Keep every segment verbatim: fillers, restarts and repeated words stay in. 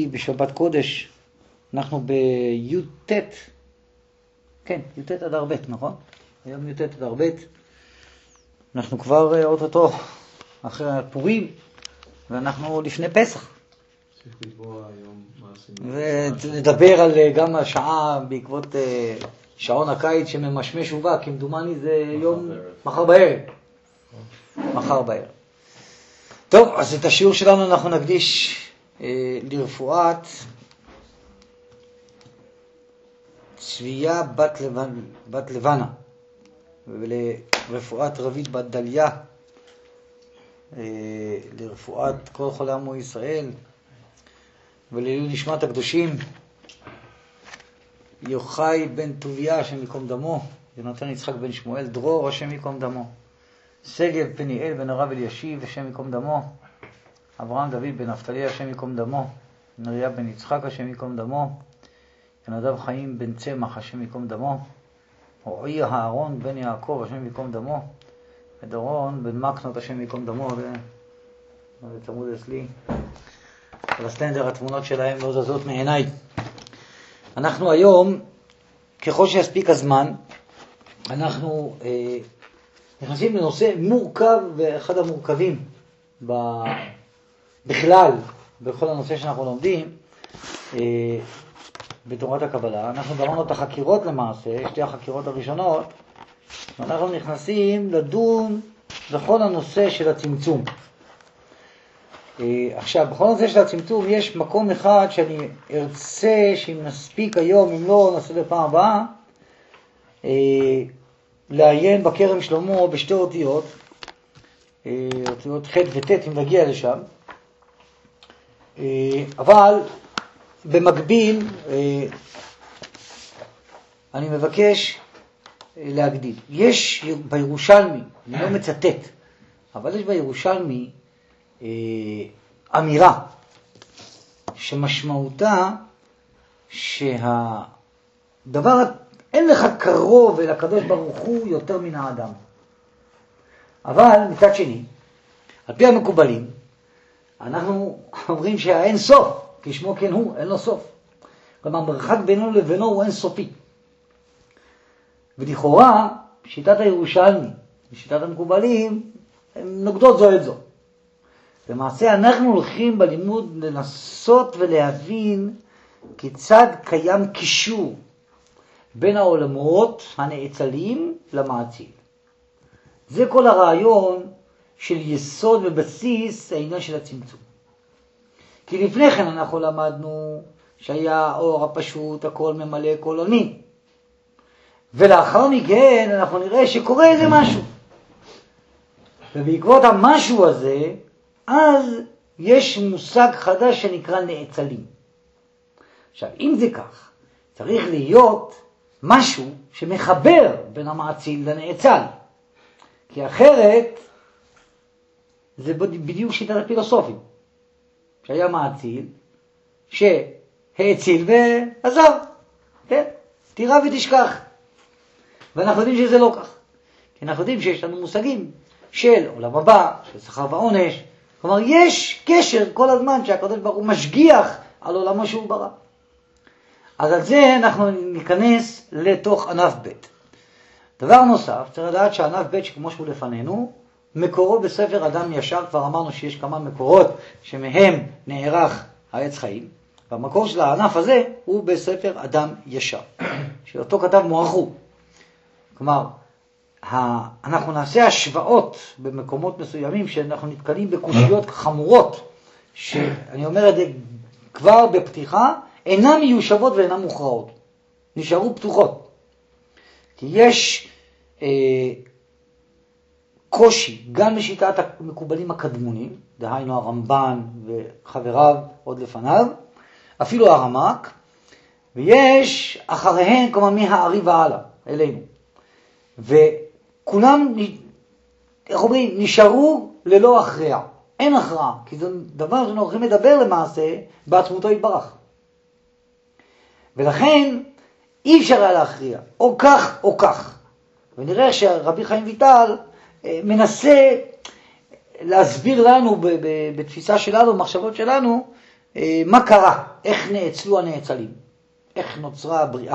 בשבת קודש, אנחנו בי"ט, כן, י"ט אדר ב', נכון? היום י"ט אדר ב', אנחנו כבר אוטוטו אחרי הפורים, ואנחנו לפני פסח. ונדבר על גם השעה בעקבות שעון הקיץ שממשמש ובא, כמדומני זה יום מחר בערב. מחר בערב. טוב, אז את השיעור שלנו אנחנו נקדיש אה, לרפואת צביה בת, לבנ... בת לבנה ולרפואת רבית בת דליה, אה, לרפואת כל חולי עמו ישראל ולעילוי נשמת הקדושים יוחאי בן טוביה השם ייקום דמו, יונתן יצחק בן שמואל דרור השם ייקום דמו, שגב פניאל בן הרב אלישיב השם ייקום דמו, אברהם דוד בן נפתלי השם ייקום דמו, נריה בן יצחק השם ייקום דמו, ינדב חיים בן צמח השם ייקום דמו, רועי אהרון בן יעקב השם ייקום דמו, ודורון בן מקנות השם ייקום דמו. זה צמוד אצלי על הסטנדר, התמונות שלהם לא זזות מעיניי. אנחנו היום, ככל שיספיק הזמן, אנחנו אה, נכנסים לנושא מורכב ואחד המורכבים ב... בכלל, בכל הנושא שאנחנו לומדים אה, בתורת הקבלה. אנחנו גמרנו את החקירות למעשה, שתי החקירות הראשונות, ואנחנו נכנסים לדון בכל הנושא של הצמצום. אה, עכשיו, בכל הנושא של הצמצום יש מקום אחד שאני ארצה שאם נספיק היום, אם לא נעשה בפעם הבאה, אה, לעיין בכרם שלמה בשתי אותיות, אה, אותיות ח' וט' אם נגיע לשם. אבל במקביל אני מבקש להגדיל. יש בירושלמי, אני לא מצטט, אבל יש בירושלמי אמירה שמשמעותה שהדבר, אין לך קרוב אל הקדוש ברוך הוא יותר מן האדם. אבל מצד שני, על פי המקובלים, אנחנו אומרים שהאין סוף, כשמו כן הוא, אין לו סוף. כלומר, מרחק בינו לבינו הוא אין סופי. ולכאורה, שיטת הירושלמי ושיטת המקובלים, הן נוגדות זו את זו. למעשה, אנחנו הולכים בלימוד לנסות ולהבין כיצד קיים קישור בין העולמות הנאצלים למעציל. זה כל הרעיון של יסוד ובסיס העניין של הצמצום. כי לפני כן אנחנו למדנו שהיה האור הפשוט, הכל ממלא כל עולמי. ולאחר מכן אנחנו נראה שקורה איזה משהו. ובעקבות המשהו הזה, אז יש מושג חדש שנקרא נאצלים. עכשיו, אם זה כך, צריך להיות משהו שמחבר בין המעציל לנאצל. כי אחרת, זה בדיוק שיטת הפילוסופים. שהיה מעציל, שהאציל ועזב. כן? תירא ותשכח. ואנחנו יודעים שזה לא כך. כי אנחנו יודעים שיש לנו מושגים של עולם הבא, של שכר ועונש. כלומר, יש קשר כל הזמן שהקדוש ברוך הוא משגיח על עולמו שהוא ברא. אז על זה אנחנו ניכנס לתוך ענף ב'. דבר נוסף, צריך לדעת שענף ב' שכמו שהוא לפנינו, מקורו בספר אדם ישר, כבר אמרנו שיש כמה מקורות שמהם נערך העץ חיים, והמקור של הענף הזה הוא בספר אדם ישר, שאותו כתב מוערכו. כלומר, אנחנו נעשה השוואות במקומות מסוימים שאנחנו נתקלים בקושיות חמורות, שאני אומר את זה כבר בפתיחה, אינן מיושבות ואינן מוכרעות, נשארו פתוחות. כי יש אה, קושי גם בשיטת המקובלים הקדמונים, דהיינו הרמב"ן וחבריו עוד לפניו, אפילו הרמ"ק, ויש אחריהם כלומר מהארי והלאה אלינו. וכולם, איך אומרים, נשארו ללא הכרעה. אין הכרעה, כי זה דבר שאנחנו הולכים לדבר למעשה בעצמותו יתברך. ולכן אי אפשר היה להכריע, או כך או כך. ונראה שרבי חיים ויטל מנסה להסביר לנו בתפיסה שלנו, במחשבות שלנו, מה קרה? איך נאצלו הנאצלים? איך נוצרה הבריאה?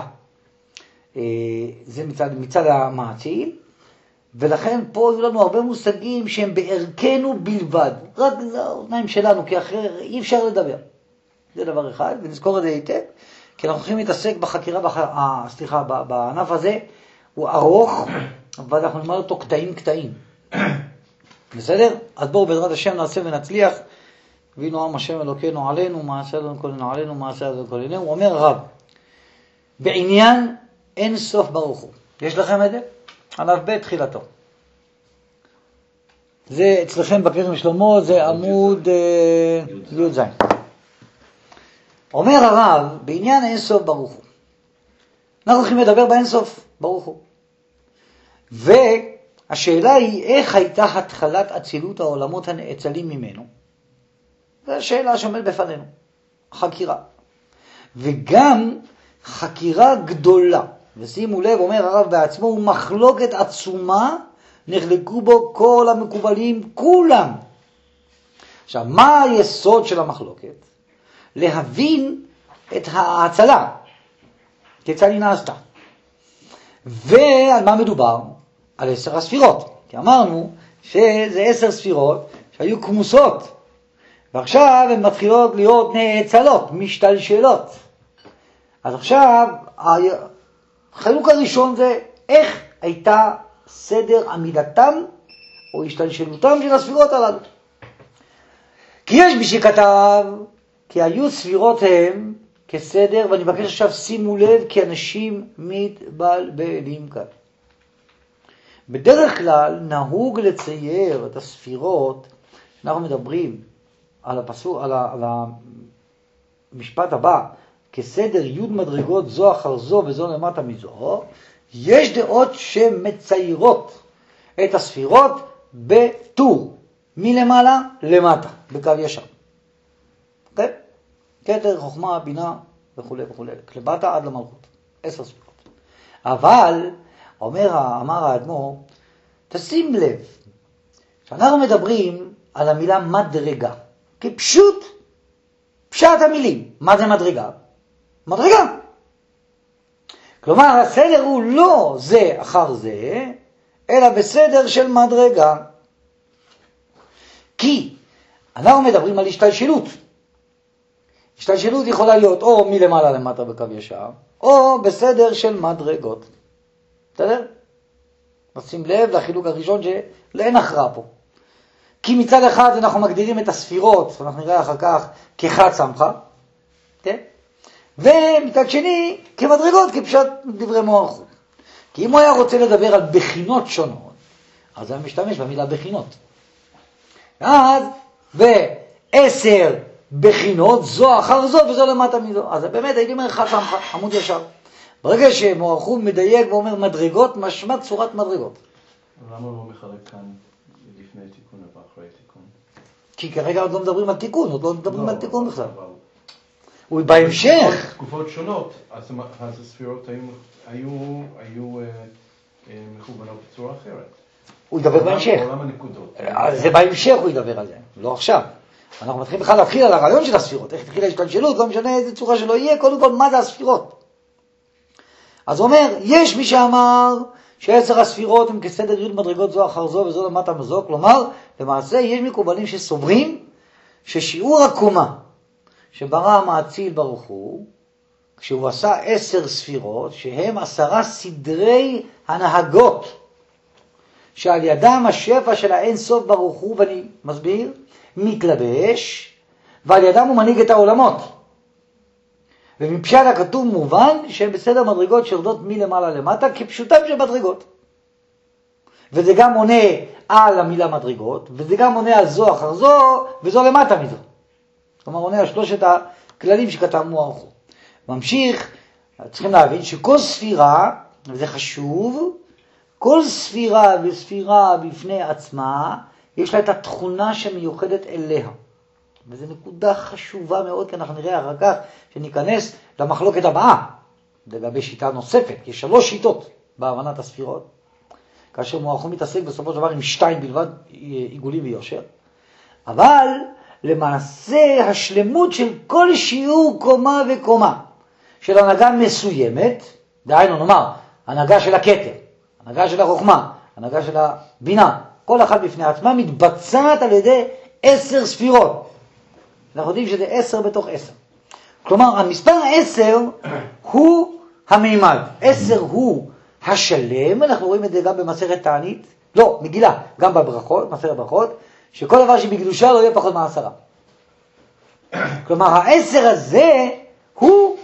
זה מצד, מצד המעציל, ולכן פה יהיו לנו הרבה מושגים שהם בערכנו בלבד, רק זה האוזניים שלנו, כי אחר אי אפשר לדבר. זה דבר אחד, ונזכור את זה היטב, כי אנחנו הולכים להתעסק בחקירה, בח... אה, סליחה, בענף הזה, הוא ארוך, אבל אנחנו נאמר אותו קטעים קטעים. בסדר? אז בואו בעזרת השם נעשה ונצליח, וינו עם השם אלוקינו עלינו, מעשה לנו כולנו עלינו, מעשה לנו כולנו. הוא אומר רב, בעניין אין סוף ברוך הוא. יש לכם את זה? ענף ב' תחילתו. זה אצלכם בכרם שלמה, זה עמוד י' ז'. אומר הרב, בעניין אין סוף ברוך הוא. אנחנו הולכים לדבר באין סוף ברוך הוא. והשאלה היא, איך הייתה התחלת אצילות העולמות הנאצלים ממנו? זו השאלה שעומד בפנינו. חקירה. וגם חקירה גדולה. ושימו לב, אומר הרב בעצמו, הוא מחלוקת עצומה, נחלקו בו כל המקובלים, כולם. עכשיו, מה היסוד של המחלוקת? להבין את ההצלה, כיצד היא נעשתה. ועל מה מדובר? על עשר הספירות. כי אמרנו שזה עשר ספירות שהיו כמוסות, ועכשיו הן מתחילות להיות נאצלות, משתלשלות. אז עכשיו, החלוק הראשון זה איך הייתה סדר עמידתם או השתלשלותם של הספירות הללו. כי יש מי שכתב, כי היו ספירות הם כסדר, ואני מבקש עכשיו שימו לב, כי אנשים מתבלבלים כאן. בדרך כלל נהוג לצייר את הספירות, אנחנו מדברים על הפסוק, על, ה, על המשפט הבא, כסדר י' מדרגות זו אחר זו וזו למטה מזו, יש דעות שמציירות את הספירות בטור, מלמעלה למטה, בקו ישר. אוקיי? כתר, חוכמה, בינה וכו' וכו', כלבטה עד למלכות, עשר ספירות. אבל, אומר, אמר האדמו"ר, תשים לב, שאנחנו מדברים על המילה מדרגה, כפשוט, פשט המילים. מה זה מדרגה? מדרגה. כלומר, הסדר הוא לא זה אחר זה, אלא בסדר של מדרגה. כי אנחנו מדברים על השתלשלות. השתלשלות יכולה להיות או מלמעלה למטה בקו ישר, או בסדר של מדרגות. בסדר? נשים לב לחילוק הראשון שלאין הכרעה פה. כי מצד אחד אנחנו מגדירים את הספירות, אנחנו נראה אחר כך כחד סמכה, כן? ומצד שני כמדרגות, כפשט דברי מוערכות. כי אם הוא היה רוצה לדבר על בחינות שונות, אז הוא משתמש במילה בחינות. אז בעשר בחינות, זו אחר זו וזו למטה מזו. אז באמת הייתי אומר חד סמכה, עמוד ישר. ברגע שמוערכות מדייק ואומר מדרגות, משמע צורת מדרגות. למה הוא לא מחלק כאן לפני תיקון ואחרי תיקון? כי כרגע עוד לא מדברים על תיקון, עוד לא מדברים על תיקון בכלל. הוא בהמשך. תקופות שונות, אז הספירות היו מכוונות בצורה אחרת. הוא ידבר בהמשך. בעולם הנקודות. זה בהמשך הוא ידבר על זה, לא עכשיו. אנחנו מתחילים בכלל להתחיל על הרעיון של הספירות, איך תתחיל ההשתלשלות, לא משנה איזה צורה שלא יהיה, קודם כל מה זה הספירות. אז הוא אומר, יש מי שאמר שעשר הספירות הם כסדר י' מדרגות זו אחר זו וזו למטה מזו, כלומר, למעשה יש מקובלים שסוברים ששיעור הקומה שברא המאציל ברוך הוא, כשהוא עשה עשר ספירות, שהם עשרה סדרי הנהגות, שעל ידם השפע של האין סוף ברוך הוא, ואני מסביר, מתלבש, ועל ידם הוא מנהיג את העולמות. ומפשט הכתוב מובן שהם בסדר מדרגות שיורדות מלמעלה למטה כפשוטם של מדרגות. וזה גם עונה על המילה מדרגות, וזה גם עונה על זו אחר זו, וזו למטה מזו. כלומר עונה על שלושת הכללים שכתב מוערכו. ממשיך, צריכים להבין שכל ספירה, וזה חשוב, כל ספירה וספירה בפני עצמה, יש לה את התכונה שמיוחדת אליה. וזו נקודה חשובה מאוד, כי אנחנו נראה אחר כך שניכנס למחלוקת הבאה, לגבי שיטה נוספת. יש שלוש שיטות בהבנת הספירות, כאשר מוערכו מתעסק בסופו של דבר עם שתיים בלבד, עיגולים ויושר. אבל למעשה השלמות של כל שיעור קומה וקומה של הנהגה מסוימת, דהיינו נאמר, הנהגה של הכתר, הנהגה של החוכמה, הנהגה של הבינה, כל אחת בפני עצמה מתבצעת על ידי עשר ספירות. אנחנו יודעים שזה עשר בתוך עשר. כלומר, המספר עשר הוא המימד. עשר הוא השלם, אנחנו רואים את זה גם במסכת תענית, לא, מגילה, גם בברכות, מסכת ברכות, שכל דבר שבקדושה לא יהיה פחות מעשרה. כלומר, העשר הזה הוא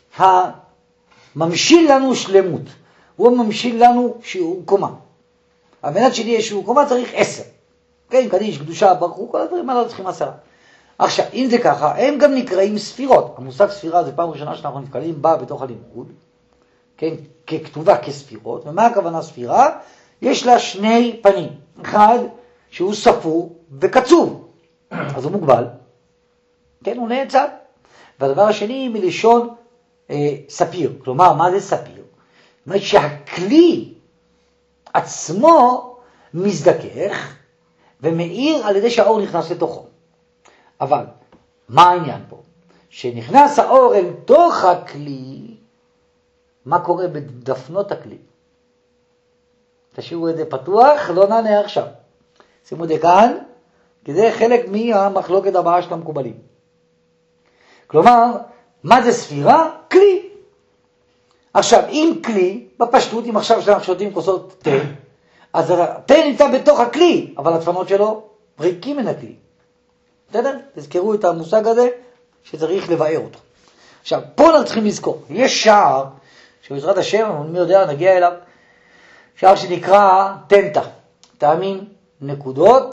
הממשיל לנו שלמות. הוא הממשיל לנו שיעור קומה. על מנת שיהיה שיעור קומה צריך עשר. כן, קדיש, קדושה, ברכו, כל הדברים האלה לא צריכים עשרה. עכשיו, אם זה ככה, הם גם נקראים ספירות. המושג ספירה זה פעם ראשונה שאנחנו נתקלים בה בתוך הלימוד. כן, ככתובה כספירות. ומה הכוונה ספירה? יש לה שני פנים. אחד שהוא ספור וקצוב. אז הוא מוגבל. כן, הוא נעצר. והדבר השני מלשון אה, ספיר. כלומר, מה זה ספיר? זאת אומרת שהכלי עצמו מזדכך ומאיר על ידי שהאור נכנס לתוכו. אבל מה העניין פה? שנכנס האור אל תוך הכלי, מה קורה בדפנות הכלי? תשאירו את זה פתוח, לא נענה עכשיו. שימו את זה כאן, כי זה חלק מהמחלוקת הבאה של המקובלים. כלומר, מה זה ספירה? כלי. עכשיו, אם כלי, בפשטות, אם עכשיו שאנחנו שותים כוסות תה, אז התה נמצא בתוך הכלי, אבל הדפנות שלו ריקים מן הכלי. בסדר? תזכרו את המושג הזה שצריך לבאר אותו. עכשיו, פה אנחנו צריכים לזכור, יש שער, שבעזרת השם, מי יודע, נגיע אליו, שער שנקרא טנטה, טעמים, נקודות,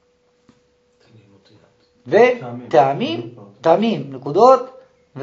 וטעמים, טעמים, נקודות,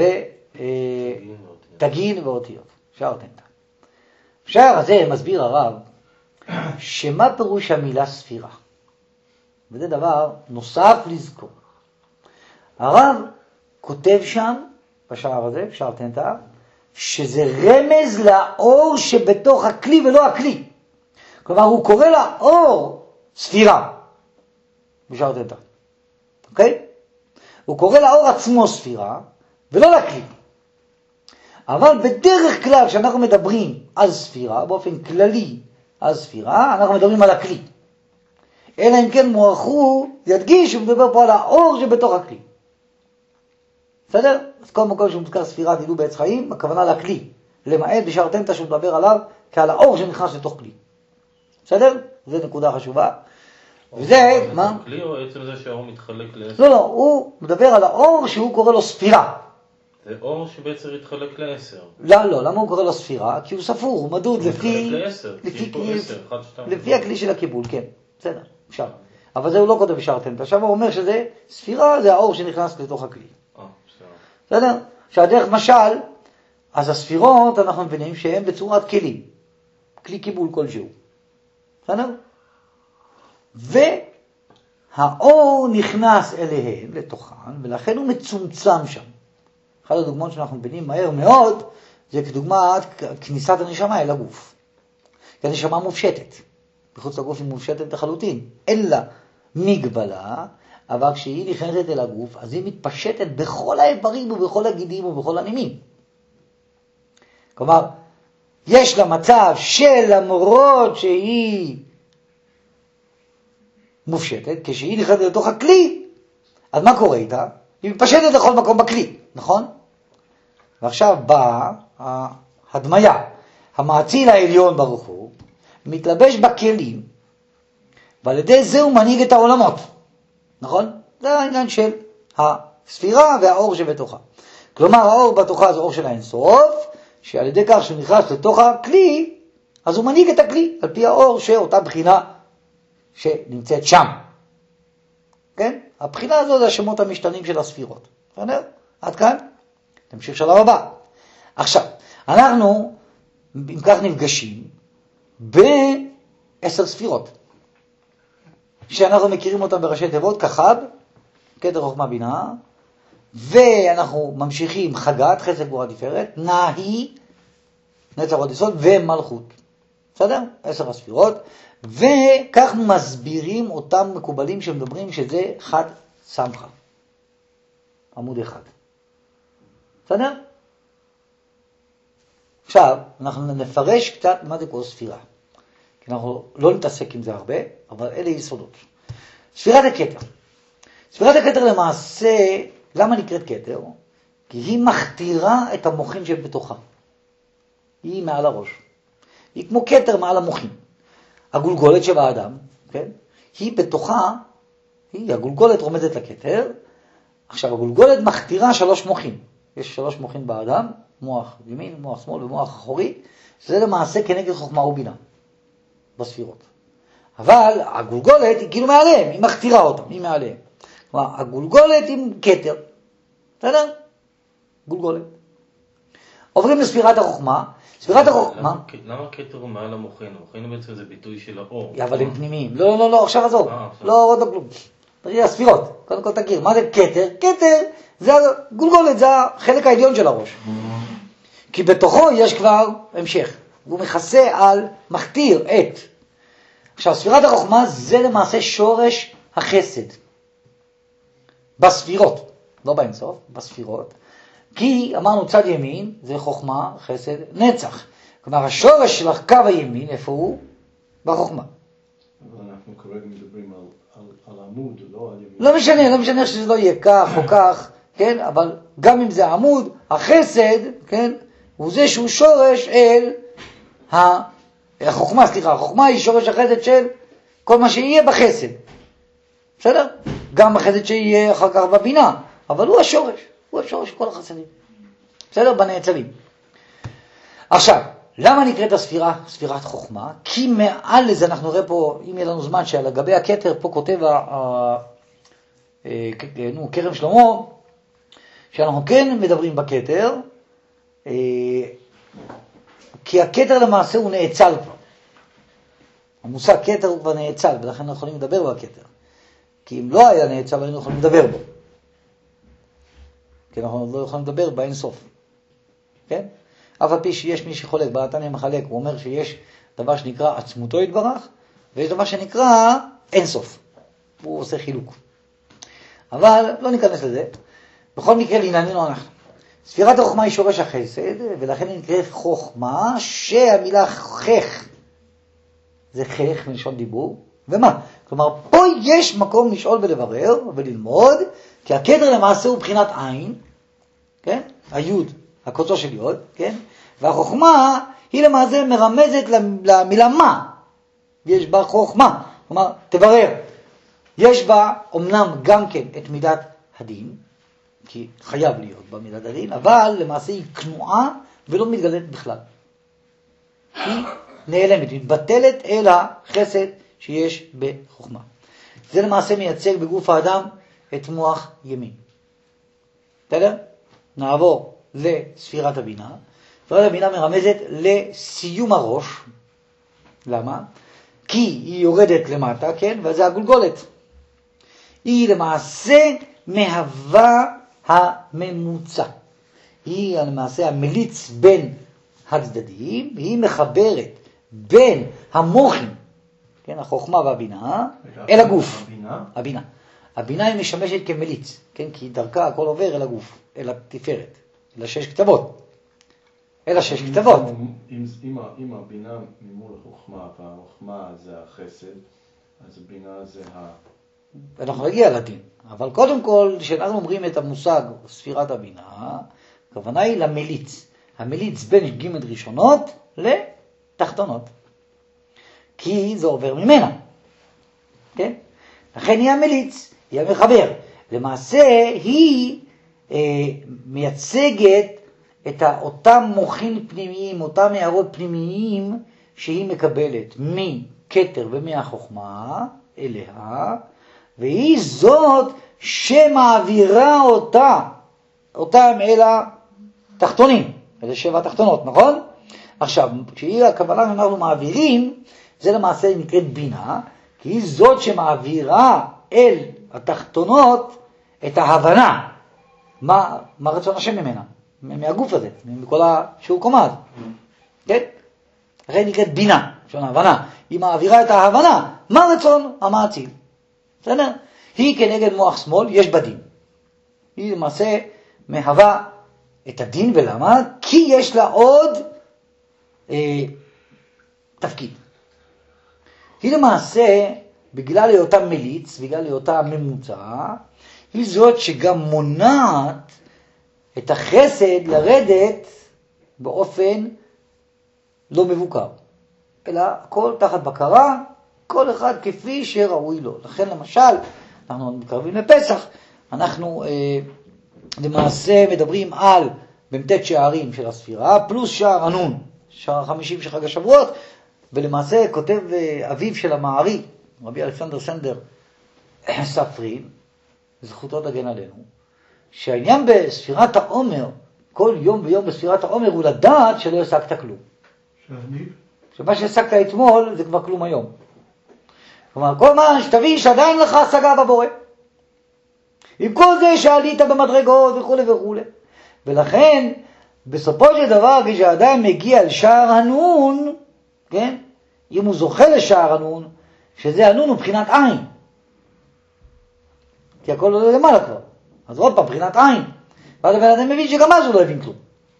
ותגין ואותיות. שער טנטה. שער הזה מסביר הרב, שמה פירוש המילה ספירה? וזה דבר נוסף לזכור. הרב כותב שם, בשער הזה, בשער טנטה, שזה רמז לאור שבתוך הכלי ולא הכלי. כלומר, הוא קורא לאור ספירה, בשער טנטה. אוקיי? הוא קורא לאור עצמו ספירה, ולא לכלי. אבל בדרך כלל, כשאנחנו מדברים על ספירה, באופן כללי על ספירה, אנחנו מדברים על הכלי. אלא אם כן מוערכו, ידגיש שהוא מדבר פה על האור שבתוך הכלי. בסדר? אז כל מקום שמוזכר ספירה תדעו בעץ חיים, הכוונה לכלי. למעט בשער טנטה שהוא מדבר עליו כעל האור שנכנס לתוך כלי. בסדר? זו נקודה חשובה. וזה, מה? כלי או עצם זה שהאור מתחלק לעשר? לא, לא, הוא מדבר על האור שהוא קורא לו ספירה. זה אור שבעצם יתחלק לעשר. לא, לא, למה הוא קורא לו ספירה? כי הוא ספור, הוא מדוד לפי... לפי כלי... לפי הכלי של הקיבול, כן. בסדר, אפשר. אבל זה הוא לא כותב בשער טנטה. עכשיו הוא אומר שזה ספירה, זה האור שנכנס לתוך הכלי. אה, בסדר. בסדר? שהדרך משל, אז הספירות אנחנו מבינים שהן בצורת כלים. כלי קיבול כלשהו. בסדר? והאור נכנס אליהן, לתוכן, ולכן הוא מצומצם שם. אחת הדוגמאות שאנחנו מבינים מהר מאוד, זה כדוגמת כניסת הנשמה אל הגוף. כי הנשמה מופשטת. בחוץ לגוף היא מופשטת לחלוטין. אין לה מגבלה, אבל כשהיא נכנסת אל הגוף, אז היא מתפשטת בכל האיברים ובכל הגידים ובכל הנימים. כלומר, יש לה מצב של למרות שהיא מופשטת, כשהיא נכנסת לתוך הכלי, אז מה קורה איתה? היא מתפשטת לכל מקום בכלי, נכון? ועכשיו באה ההדמיה, המאציל העליון ברוך הוא, מתלבש בכלים, ועל ידי זה הוא מנהיג את העולמות, נכון? זה העניין של הספירה והאור שבתוכה. כלומר, האור בתוכה זה אור של האינסוף, שעל ידי כך שהוא נכנס לתוך הכלי, אז הוא מנהיג את הכלי, על פי האור שאותה בחינה שנמצאת שם. כן? הבחינה הזו זה השמות המשתנים של הספירות. בסדר? עד כאן? תמשיך שלב הבא. עכשיו, אנחנו, אם כך נפגשים, בעשר ספירות. שאנחנו מכירים אותם בראשי תיבות, כחב, כתר חוכמה בינה, ואנחנו ממשיכים חגת, חסד גבורה תפארת, נהי, נצח עוד יסוד, ומלכות. בסדר? עשר הספירות. וכך מסבירים אותם מקובלים שמדברים שזה חד סמכה. עמוד אחד. בסדר? עכשיו, אנחנו נפרש קצת מה זה כל ספירה. כי אנחנו לא נתעסק עם זה הרבה, אבל אלה יסודות. ספירת הכתר. ספירת הכתר למעשה, למה נקראת כתר? כי היא מכתירה את המוחים שבתוכה. היא מעל הראש. היא כמו כתר מעל המוחים. הגולגולת שבאדם, כן? היא בתוכה, היא, הגולגולת רומזת לכתר. עכשיו, הגולגולת מכתירה שלוש מוחים. יש שלוש מוחים באדם, מוח ימין, מוח שמאל ומוח אחורי. זה למעשה כנגד חוכמה ובינה, בספירות. אבל הגולגולת היא כאילו מעליהם, היא מכתירה אותם, היא מעליהם. כלומר, הגולגולת היא כתר. בסדר? גולגולת. עוברים לספירת החוכמה. ספירת החוכמה... למה כתר הוא מעל המוחין? המוחין בעצם זה ביטוי של האור. אבל הם פנימיים. לא, לא, לא, עכשיו עזוב. לא, עוד לא כלום. תראי, הספירות. קודם כל תכיר. מה זה כתר? כתר זה הגולגולת, זה החלק העליון של הראש. כי בתוכו יש כבר המשך. והוא מכסה על, מכתיר את. עכשיו, ספירת החוכמה זה למעשה שורש החסד. בספירות. לא באינסוף, בספירות. כי אמרנו צד ימין זה חוכמה, חסד, נצח. כלומר השורש של הקו הימין, איפה הוא? בחוכמה. אבל אנחנו כרגע מדברים על, על, על עמוד, לא על ימין. לא משנה, לא משנה שזה לא יהיה כך או כך, כן? אבל גם אם זה עמוד, החסד, כן? הוא זה שהוא שורש אל החוכמה, סליחה, החוכמה היא שורש החסד של כל מה שיהיה בחסד. בסדר? גם החסד שיהיה אחר כך בבינה, אבל הוא השורש. הוא השורש של כל החסדים. בסדר? בנעצרים. עכשיו, למה נקראת הספירה ספירת חוכמה? כי מעל לזה אנחנו נראה פה, אם יהיה לנו זמן, שעל גבי הכתר פה כותב נו, כרם שלמה, שאנחנו כן מדברים בכתר, כי הכתר למעשה הוא נאצל כבר. המושג כתר הוא כבר נאצל, ולכן אנחנו יכולים לדבר בכתר. כי אם לא היה נאצל, היינו יכולים לדבר בו. כי אנחנו לא יכולים לדבר באין סוף. כן? אף על פי שיש מי שחולק, בעתניה מחלק, הוא אומר שיש דבר שנקרא עצמותו יתברך, ויש דבר שנקרא אין סוף. הוא עושה חילוק. אבל לא ניכנס לזה. בכל מקרה לענייננו אנחנו. ספירת החוכמה היא שורש החסד, ולכן היא נקראת חוכמה, שהמילה חך זה חך מלשון דיבור. ומה? כלומר, פה יש מקום לשאול ולברר וללמוד, כי הכתר למעשה הוא בחינת עין, כן? היוד, הקוצו של יוד, כן? והחוכמה היא למעשה מרמזת למילה מה. יש בה חוכמה. כלומר, תברר. יש בה אומנם גם כן את מידת הדין, כי חייב להיות במידת הדין, אבל למעשה היא כנועה ולא מתגלית בכלל. היא נעלמת, מתבטלת אל החסד שיש בחוכמה. זה למעשה מייצג בגוף האדם את מוח ימין. בסדר? נעבור לספירת הבינה. ספירת הבינה מרמזת לסיום הראש. למה? כי היא יורדת למטה, כן? וזה הגולגולת. היא למעשה מהווה הממוצע. היא למעשה המליץ בין הצדדים, והיא מחברת בין המוחים, כן, החוכמה והבינה, אל הגוף. הבינה? הבינה. הבינה היא משמשת כמליץ, כן, כי דרכה הכל עובר אל הגוף, אל התפארת, אל השש כתבות. אל השש כתבות. אם, אם, אם הבינה ממול החוכמה, והחוכמה זה החסד, אז הבינה זה ה... אנחנו נגיע לדין. אבל קודם כל, כשאנחנו אומרים את המושג ספירת הבינה, הכוונה היא למליץ. המליץ בין ג' ראשונות לתחתונות. כי זה עובר ממנה. כן? לכן היא המליץ, היא המחבר. למעשה היא אה, מייצגת את אותם מוחים פנימיים, אותם הערות פנימיים שהיא מקבלת מכתר ומהחוכמה אליה, והיא זאת שמעבירה אותה, אותם אל התחתונים, אלה שבע התחתונות, נכון? עכשיו, כשהיא הכוונה שאנחנו מעבירים, זה למעשה נקראת בינה, כי היא זאת שמעבירה אל התחתונות את ההבנה. מה, מה רצון השם ממנה? מהגוף הזה, מכל השיעור קומד. כן? אחרי נקראת בינה, שון ההבנה. היא מעבירה את ההבנה. מה רצון המעציל? בסדר? היא כנגד מוח שמאל, יש בדין. היא למעשה מהווה את הדין, ולמה? כי יש לה עוד אה, תפקיד. היא למעשה, בגלל היותה מליץ, בגלל היותה ממוצע, היא זאת שגם מונעת את החסד לרדת באופן לא מבוקר, אלא הכל תחת בקרה, כל אחד כפי שראוי לו. לכן למשל, אנחנו מתקרבים לפסח, אנחנו אה, למעשה מדברים על במתת שערים של הספירה, פלוס שער הנון, שער החמישים של חג השבועות, ולמעשה כותב אה, אביו של המערי, רבי אלכסנדר סנדר ספרין, זכותו תגן עלינו, שהעניין בספירת העומר, כל יום ויום בספירת העומר, הוא לדעת שלא השגת כלום. שאני? שמה שהשגת אתמול זה כבר כלום היום. כלומר, כל מה שתבין שעדיין לך השגה בבורא. עם כל זה שעלית במדרגות וכו' וכו'. ולכן, בסופו של דבר, כשאדם מגיע לשער הנון, כן? אם הוא זוכה לשער הנון, שזה הנון הוא בחינת עין. כי הכל לא למעלה כבר. אז עוד פעם, בחינת עין. ואז הבן אדם מבין שגם אז הוא לא הבין כלום.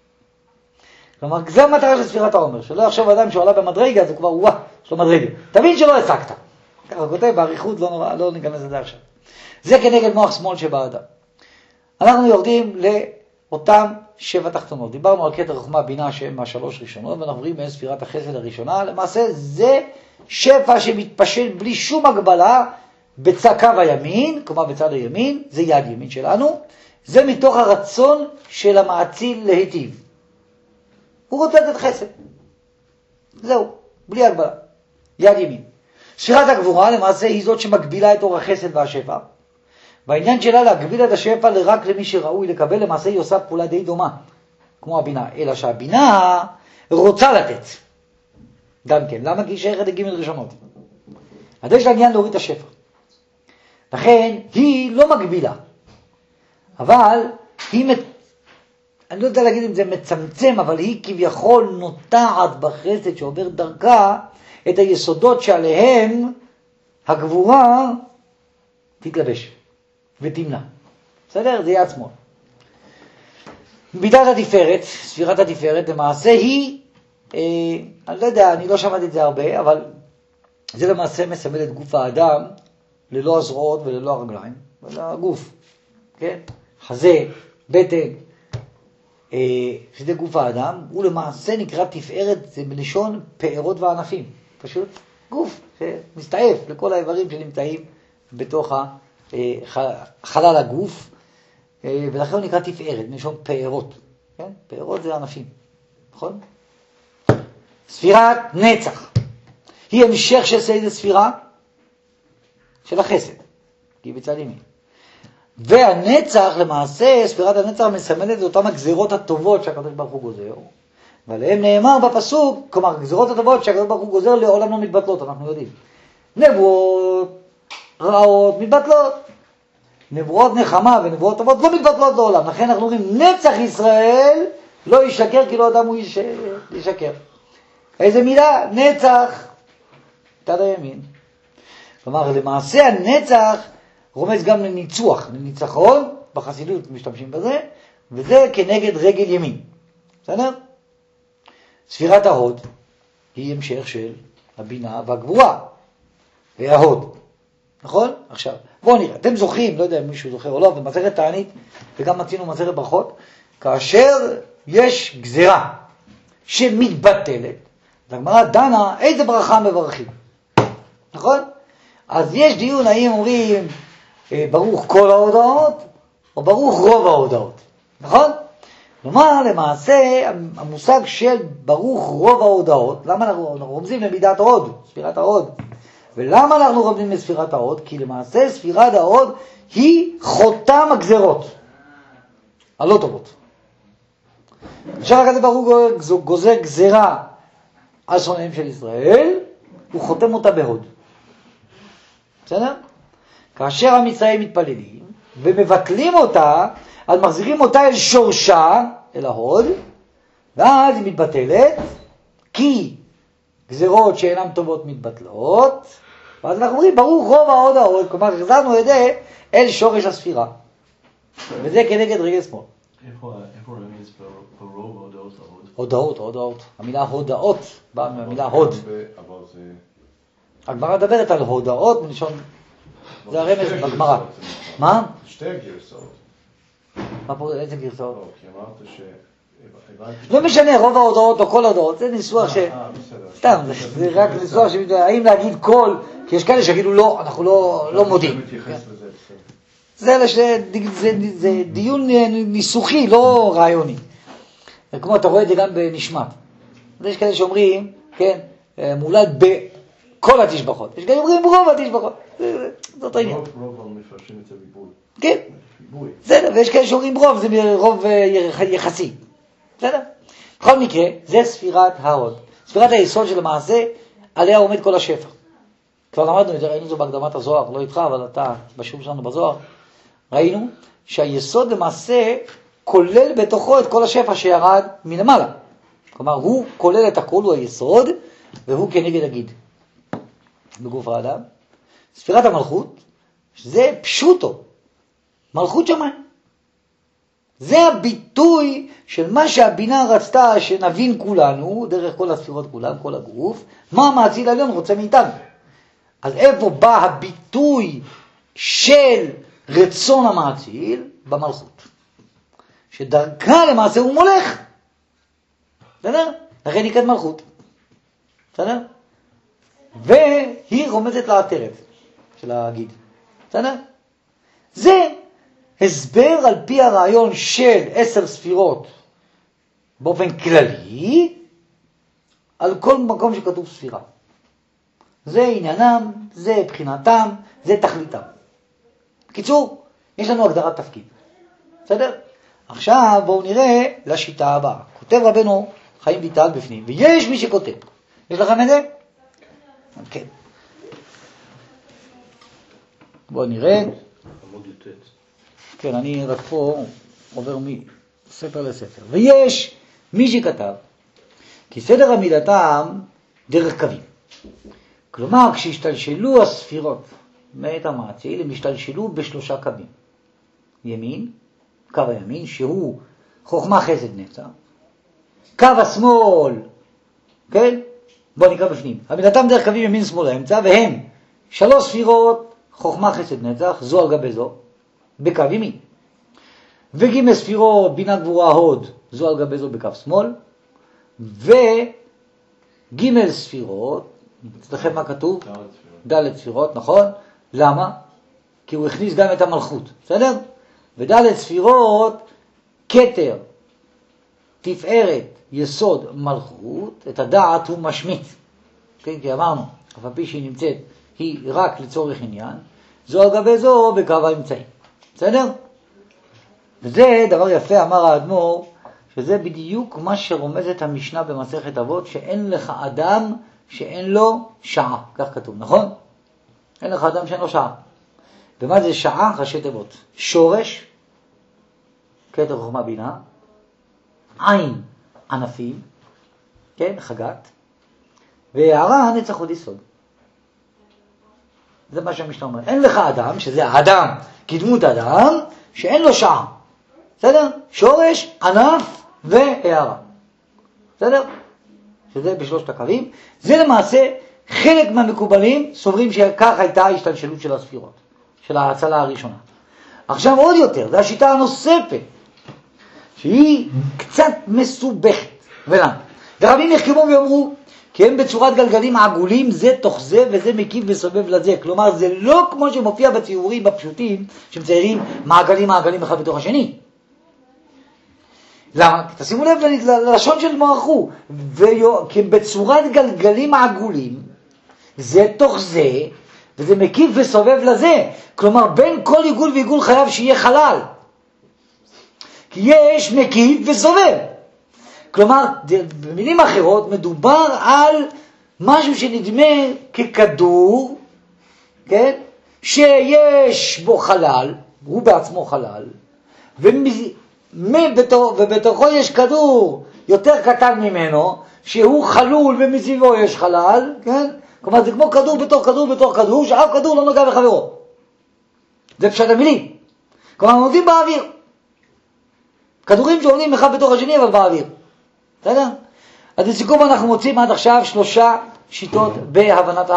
כלומר, זה המטרה של ספירת העומר, שלא יחשוב אדם שהוא עלה במדרגה, אז הוא כבר, וואה, יש לו מדרגה. תבין שלא השגת. ככה הוא כותב, בעריכות לא נורא, לא ניכנס לזה עכשיו. זה כנגד מוח שמאל שבאדם. אנחנו יורדים לאותם שבע תחתונות. דיברנו על כתר חוכמה בינה שהם מהשלוש ראשונות, ואנחנו רואים בין ספירת החסד הראשונה. למעשה זה שפע שמתפשט בלי שום הגבלה בצד קו הימין, כלומר בצד הימין, זה יד ימין שלנו. זה מתוך הרצון של המעציל להיטיב. הוא רוצה לתת חסד. זהו, בלי הגבלה. יד ימין. ספירת הגבורה למעשה היא זאת שמגבילה את אור החסד והשפע. והעניין שלה להגביל את השפע רק למי שראוי לקבל, למעשה היא עושה פעולה די דומה, כמו הבינה. אלא שהבינה רוצה לתת. גם כן. למה? כי היא שייכת לג' ראשונות. אז יש לה עניין להוריד את השפע. לכן היא לא מגבילה. אבל היא, מת... אני לא יודע להגיד אם זה מצמצם, אבל היא כביכול נוטעת בחסד שעובר דרכה את היסודות שעליהם הגבורה תתלבש ותמנע. בסדר? זה יד שמאל. מידת התפארת, ספירת התפארת, למעשה היא, אה, אני לא יודע, אני לא שמעתי את זה הרבה, אבל זה למעשה מסמל את גוף האדם ללא הזרועות וללא הרגליים, ולא הגוף, כן? חזה, בטן, אה, שזה גוף האדם, הוא למעשה נקרא תפארת, זה בלשון פארות וענפים. פשוט גוף שמסתעף לכל האיברים שנמצאים בתוך חלל הגוף, ולכן הוא נקרא תפארת, מלשון פארות. כן? פארות זה ענפים, נכון? ספירת נצח היא המשך של סייד הספירה של החסד, כי היא בצד ימין. והנצח למעשה, ספירת הנצח מסמלת את אותם הגזירות הטובות שהקדוש ברוך הוא גוזר, ועליהם נאמר בפסוק, כלומר, הגזירות הטובות שהקדוש ברוך הוא גוזר לעולם לא מתבטלות, אנחנו יודעים. נבואות רעות מתבטלות. נבואות נחמה ונבואות טובות לא מתבטלות לעולם. לכן אנחנו אומרים, נצח ישראל לא ישקר, כי לא אדם הוא יש... ישקר. איזה מילה? נצח. תד הימין. כלומר, למעשה הנצח רומז גם לניצוח, לניצחון, בחסידות משתמשים בזה, וזה כנגד רגל ימין. בסדר? ספירת ההוד היא המשך של הבינה והגבורה, וההוד. נכון? עכשיו, בואו נראה. אתם זוכרים, לא יודע אם מישהו זוכר או לא, במסכת תענית, וגם מצינו מסכת ברכות, כאשר יש גזירה שמתבטלת, הגמרא דנה איזה ברכה מברכים. נכון? אז יש דיון האם אומרים ברוך כל ההודעות, או ברוך רוב ההודעות. נכון? כלומר, למעשה, המושג של ברוך רוב ההודעות, למה אנחנו רומזים למידת ההוד, ספירת ההוד? ולמה אנחנו רומזים לספירת ההוד? כי למעשה ספירת ההוד היא חותם הגזרות, הלא טובות. עכשיו הקדוש ברוך הוא גוזר גזרה על שונאיהם של ישראל, הוא חותם אותה בהוד. בסדר? כאשר עם ישראל מתפללים ומבטלים אותה, אז מחזירים אותה אל שורשה, אל ההוד, ואז היא מתבטלת, כי גזירות שאינן טובות מתבטלות, ואז אנחנו אומרים, ברוך רוב ההוד ההוד, כלומר, חזרנו ידי אל שורש הספירה. וזה כנגד רגל שמאל. איפה רמיז ברוב הודעות ההוד? הודעות, הודעות. המילה הודעות באה מהמילה הוד. אבל זה... הגמרא מדברת על הודעות מלשון... זה הרמז בגמרא. מה? שתי גרסאות. מה פה? איזה גרסאות? לא, כי אמרת ש... לא משנה, רוב ההודעות או כל ההודעות, זה ניסוח ש... סתם, זה רק ניסוח ש... האם להגיד כל, כי יש כאלה שיגידו לא, אנחנו לא מודים. זה דיון ניסוחי, לא רעיוני. כמו אתה רואה את זה גם בנשמת. יש כאלה שאומרים, כן, מולד בכל התשבחות. יש כאלה שאומרים ברוב התשבחות. זאת העניין. רוב המפרשים את הריבוי. כן, בסדר, ויש כאלה שאומרים רוב, זה רוב יחסי. בסדר? בכל מקרה, זה ספירת ההוד. ספירת היסוד של המעשה, עליה עומד כל השפע. כבר למדנו את זה, ראינו את זה בהקדמת הזוהר, לא איתך, אבל אתה בשיעור שלנו בזוהר. ראינו שהיסוד למעשה כולל בתוכו את כל השפע שירד מלמעלה. כלומר, הוא כולל את הכל, הוא היסוד, והוא כנגד הגיד. בגוף האדם. ספירת המלכות, זה פשוטו. מלכות שמיים. זה הביטוי של מה שהבינה רצתה שנבין כולנו, דרך כל הספירות כולם, כל הגוף, מה המאציל העליון רוצה מאיתנו. אז איפה בא הביטוי של רצון המאציל? במלכות. שדרכה למעשה הוא מולך. בסדר? לכן נקראת מלכות. בסדר? והיא רומזת לעטרת של הגיד. בסדר? זה הסבר על פי הרעיון של עשר ספירות באופן כללי, על כל מקום שכתוב ספירה. זה עניינם, זה בחינתם, זה תכליתם. בקיצור, יש לנו הגדרת תפקיד. בסדר? עכשיו בואו נראה לשיטה הבאה. כותב רבנו חיים ויטל בפנים, ויש מי שכותב. יש לכם את זה? כן. בואו נראה. עמוד י"ט. כן, אני רק פה עובר מספר לספר. ויש מי שכתב, כי סדר עמידתם דרך קווים. כלומר, כשהשתלשלו הספירות מאת המאציל, הם השתלשלו בשלושה קווים. ימין, קו הימין, שהוא חוכמה חסד נצח. קו השמאל, כן? בואו נקרא בפנים. עמידתם דרך קווים ימין שמאל האמצע, והם שלוש ספירות, חוכמה חסד נצח, זו על גבי זו. בקו ימין. וג' ספירות, בינה גבורה הוד, זו על גבי זו בקו שמאל. וג' ספירות, אצלכם מה כתוב? ד' ספירות, נכון? למה? כי הוא הכניס גם את המלכות, בסדר? וד' ספירות, כתר, תפארת, יסוד, מלכות, את הדעת הוא משמיט. כן, כי אמרנו, אף על פי שהיא נמצאת, היא רק לצורך עניין, זו על גבי זו בקו האמצעי. בסדר? וזה דבר יפה, אמר האדמו"ר, שזה בדיוק מה שרומזת המשנה במסכת אבות, שאין לך אדם שאין לו שעה. כך כתוב, נכון? אין לך אדם שאין לו שעה. ומה זה שעה? ראשי תיבות. שורש, כתר חוכמה בינה, עין, ענפים, כן, חגת, והערה, נצח עוד יסוד. זה מה שהמשנה אומר. אין לך אדם, שזה האדם, כדמות אדם, שאין לו שעה. בסדר? שורש, ענף והערה. בסדר? שזה בשלושת הקווים. זה למעשה חלק מהמקובלים סוברים שכך הייתה ההשתלשלות של הספירות, של ההצלה הראשונה. עכשיו עוד יותר, זו השיטה הנוספת, שהיא קצת מסובכת. ולמה? ורבים יחכמו ויאמרו, כי הם בצורת גלגלים עגולים, זה תוך זה וזה מקיף וסובב לזה. כלומר, זה לא כמו שמופיע בציורים הפשוטים, שמציירים מעגלים מעגלים אחד בתוך השני. למה? תשימו לב ללשון של מוערכו. כי בצורת גלגלים עגולים, זה תוך זה, וזה מקיף וסובב לזה. כלומר, בין כל עיגול ועיגול חייב שיהיה חלל. כי יש מקיף וסובב. כלומר, במילים אחרות, מדובר על משהו שנדמה ככדור, כן? שיש בו חלל, הוא בעצמו חלל, ובתוכו יש כדור יותר קטן ממנו, שהוא חלול ומסביבו יש חלל, כן? כלומר, זה כמו כדור בתוך כדור בתוך כדור, שאף כדור לא נוגע בחברו. זה פשט המילים. כלומר, הם עומדים באוויר. כדורים שעומדים אחד בתוך השני, אבל באוויר. בסדר? אז לסיכום אנחנו מוצאים עד עכשיו שלושה שיטות בהבנת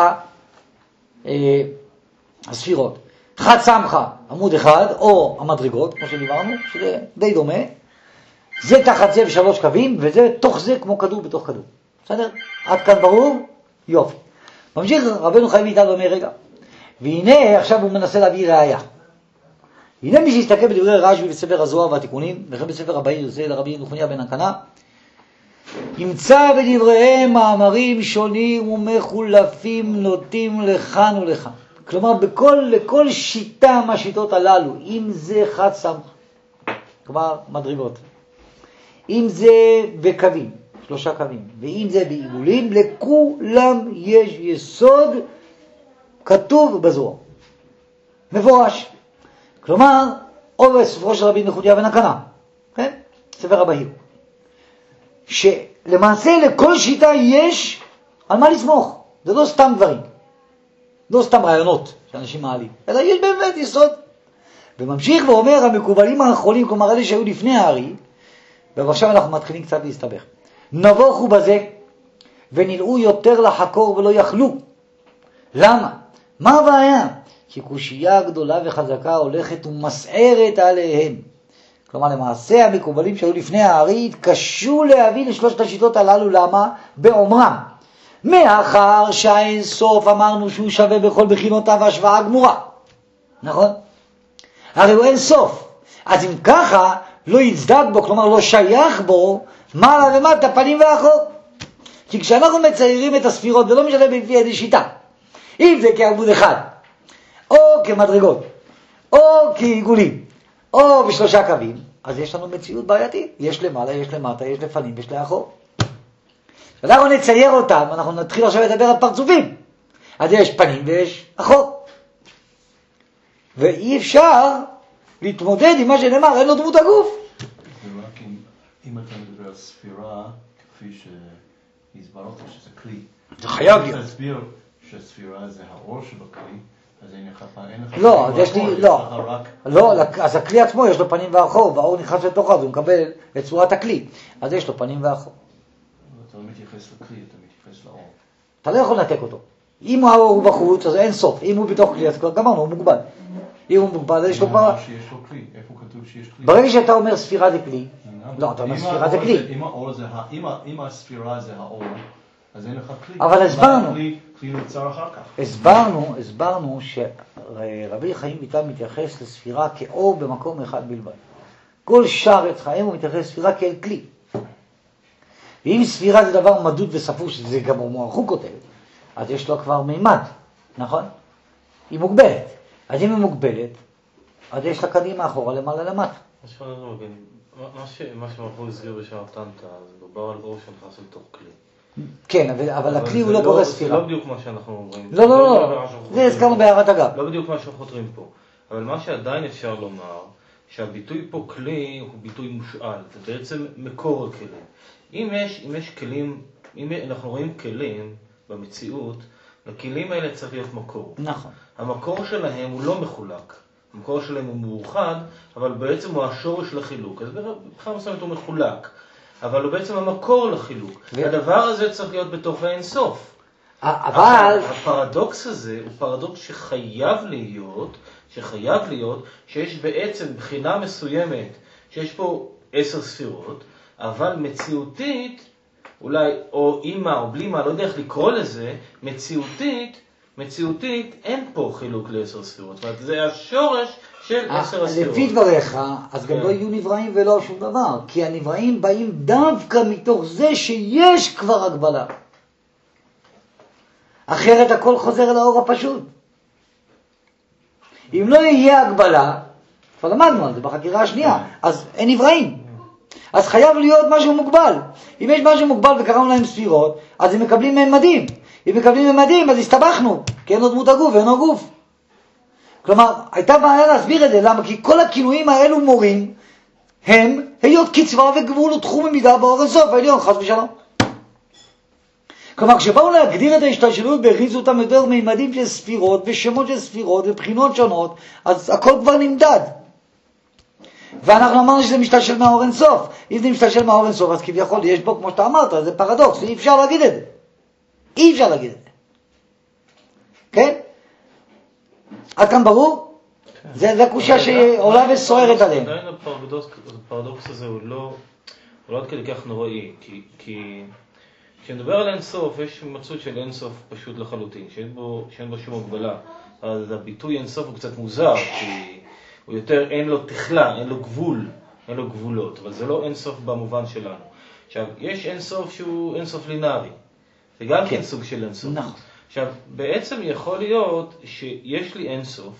הספירות. חד סמכה, עמוד אחד, או המדרגות, כמו שדיברנו, שזה די דומה. זה תחת זה ושלוש קווים, וזה תוך זה כמו כדור בתוך כדור. בסדר? עד כאן ברור? יופי. ממשיך רבנו חיים איתנו אומר רגע. והנה עכשיו הוא מנסה להביא ראיה. הנה מי שיסתכל בדברי רש"י בספר הזוהר והתיקונים, וכן בספר הבאר זה לרבי נחוניה בן הקנה, ימצא בדבריהם מאמרים שונים ומחולפים נוטים לכאן ולכאן. כלומר, בכל, לכל שיטה מהשיטות הללו, אם זה חד סמכה, כלומר מדרגות, אם זה בקווים, שלושה קווים, ואם זה בעיגולים, לכולם יש יסוד כתוב בזוהר, מפורש. כלומר, או בספרו של רבי נחוניה בן הקנה, כן? ספר הבאר. שלמעשה לכל שיטה יש על מה לסמוך. זה לא סתם דברים. לא סתם רעיונות שאנשים מעלים. אלא יש באמת יסוד. וממשיך ואומר המקובלים האחרונים, כלומר אלה שהיו לפני הארי, ועכשיו אנחנו מתחילים קצת להסתבך. נבוכו בזה ונלאו יותר לחקור ולא יכלו. למה? מה הבעיה? כי קושייה גדולה וחזקה הולכת ומסערת עליהם. כלומר, למעשה המקובלים שהיו לפני הארי התקשו להבין לשלושת השיטות הללו. למה? באומרם. מאחר שהאין סוף אמרנו שהוא שווה בכל בחינותיו השוואה גמורה. נכון? הרי הוא אין סוף. אז אם ככה, לא יצדק בו, כלומר לא שייך בו, מעלה ומטה, פנים ואחור. כי כשאנחנו מציירים את הספירות, ולא משנה בפי איזה שיטה, אם זה כעמוד אחד, או כמדרגות, או כעיגולים, או בשלושה קווים, אז יש לנו מציאות בעייתית. יש למעלה, יש למטה, יש לפנים, יש לאחור. כשאנחנו נצייר אותם, אנחנו נתחיל עכשיו לדבר על פרצופים. אז יש פנים ויש אחור. ואי אפשר להתמודד עם מה שנאמר, אין לו דמות הגוף. זה רק אם, אם אתה מדבר על ספירה, כפי שהסברת שזה כלי. זה חייב להיות. תסביר שספירה זה האור שבכלי, אז אין לך פעם, אין לך... לא, אז יש לי, לא. לא, אז הכלי עצמו יש לו פנים ואחור, והאור נכנס לתוכו, והוא מקבל את צורת הכלי. אז יש לו פנים ואחור. אתה לא מתייחס לכלי, אתה מתייחס לאור. אתה לא יכול לנתק אותו. אם האור הוא בחוץ, אז אין סוף. אם הוא בתוך כלי, אז כבר גמרנו, הוא מוגבל. אם הוא מוגבל, אז יש לו כבר... שיש לו כלי, איפה כתוב שיש כלי? ברגע שאתה אומר ספירה זה כלי, לא, אתה אומר ספירה זה כלי. אם הספירה זה האור, אז אין לך כלי. אבל הסברנו. כלי נוצר אחר כך. הסברנו, הסברנו שרבי חיים ויטל מתייחס לספירה כאור במקום אחד בלבד. כל שער עץ חיים הוא מתייחס לספירה כאל כלי. ואם ספירה זה דבר מדוד וספור, שזה גם הוא כותב, אז יש לו כבר מימד, נכון? היא מוגבלת. אז אם היא מוגבלת, אז יש לה קדימה אחורה למעלה למטה. מה שמרחו הסגיר בשער טנטה, זה דובר על אור שנכנס לתוך כלי. כן, אבל, אבל הכלי הוא לא בורא ספירה. זה לא בדיוק מה שאנחנו אומרים. לא, לא, לא, לא. זה הזכרנו בהערת אגב. לא בדיוק מה שאנחנו חותרים פה. אבל מה שעדיין אפשר לומר, שהביטוי פה כלי הוא ביטוי מושאל. זה בעצם מקור הכלים. אם יש, אם יש כלים, אם אנחנו רואים כלים במציאות, לכלים האלה צריך להיות מקור. נכון. המקור שלהם הוא לא מחולק. המקור שלהם הוא מאוחד, אבל בעצם הוא השורש לחילוק. אז בכלל מסוימת הוא מחולק. אבל הוא בעצם המקור לחילוק. ו... הדבר הזה צריך להיות בתוך האין סוף. אבל... הפרדוקס הזה הוא פרדוקס שחייב להיות, שחייב להיות, שיש בעצם בחינה מסוימת, שיש פה עשר ספירות, אבל מציאותית, אולי, או אימא או בלי מה, לא יודע איך לקרוא לזה, מציאותית, מציאותית, אין פה חילוק לעשר ספירות. זאת אומרת, זה השורש של עשר הספירות. לפי דבריך, אז גם לא יהיו נבראים ולא שום דבר, כי הנבראים באים דווקא מתוך זה שיש כבר הגבלה. אחרת הכל חוזר לאור הפשוט. אם לא יהיה הגבלה, כבר למדנו על זה בחקירה השנייה, אז אין נבראים. אז חייב להיות משהו מוגבל. אם יש משהו מוגבל וקראנו להם ספירות, אז הם מקבלים ממדים. אם מקבלים ממדים, אז הסתבכנו, כי אין לו דמות הגוף ואין לו גוף. כלומר, הייתה בעיה להסביר את זה, למה? כי כל הכינויים האלו מורים, הם היות קצבה וגבול ותחום ומידה באור הסוף העליון, חס ושלום. כלומר, כשבאו להגדיר את ההשתלשלות, והכניסו אותם יותר מימדים של ספירות, ושמות של ספירות, ובחינות שונות, אז הכל כבר נמדד. ואנחנו אמרנו שזה משתלשל מהאור אין סוף. אם זה משתלשל מהאור אין סוף, אז כביכול יש בו, כמו שאתה אמרת, זה פרדוקס, אי אפשר להגיד את זה. אי אפשר להגיד את זה. כן? עד כאן ברור? זה הקושיה שעולה וסוערת עליהם. עדיין הפרדוקס הזה הוא לא עד כדי כך נוראי, כי כשנדבר על אין סוף, יש מצאות של אין סוף פשוט לחלוטין, שאין בו שום הגבלה. אז הביטוי אין סוף הוא קצת מוזר, כי הוא יותר, אין לו תכלה, אין לו גבול, אין לו גבולות, אבל זה לא אין סוף במובן שלנו. עכשיו, יש אין סוף שהוא אין סוף לינארי, זה גם כן סוג של אין סוף. נכון. עכשיו, בעצם יכול להיות שיש לי אין סוף,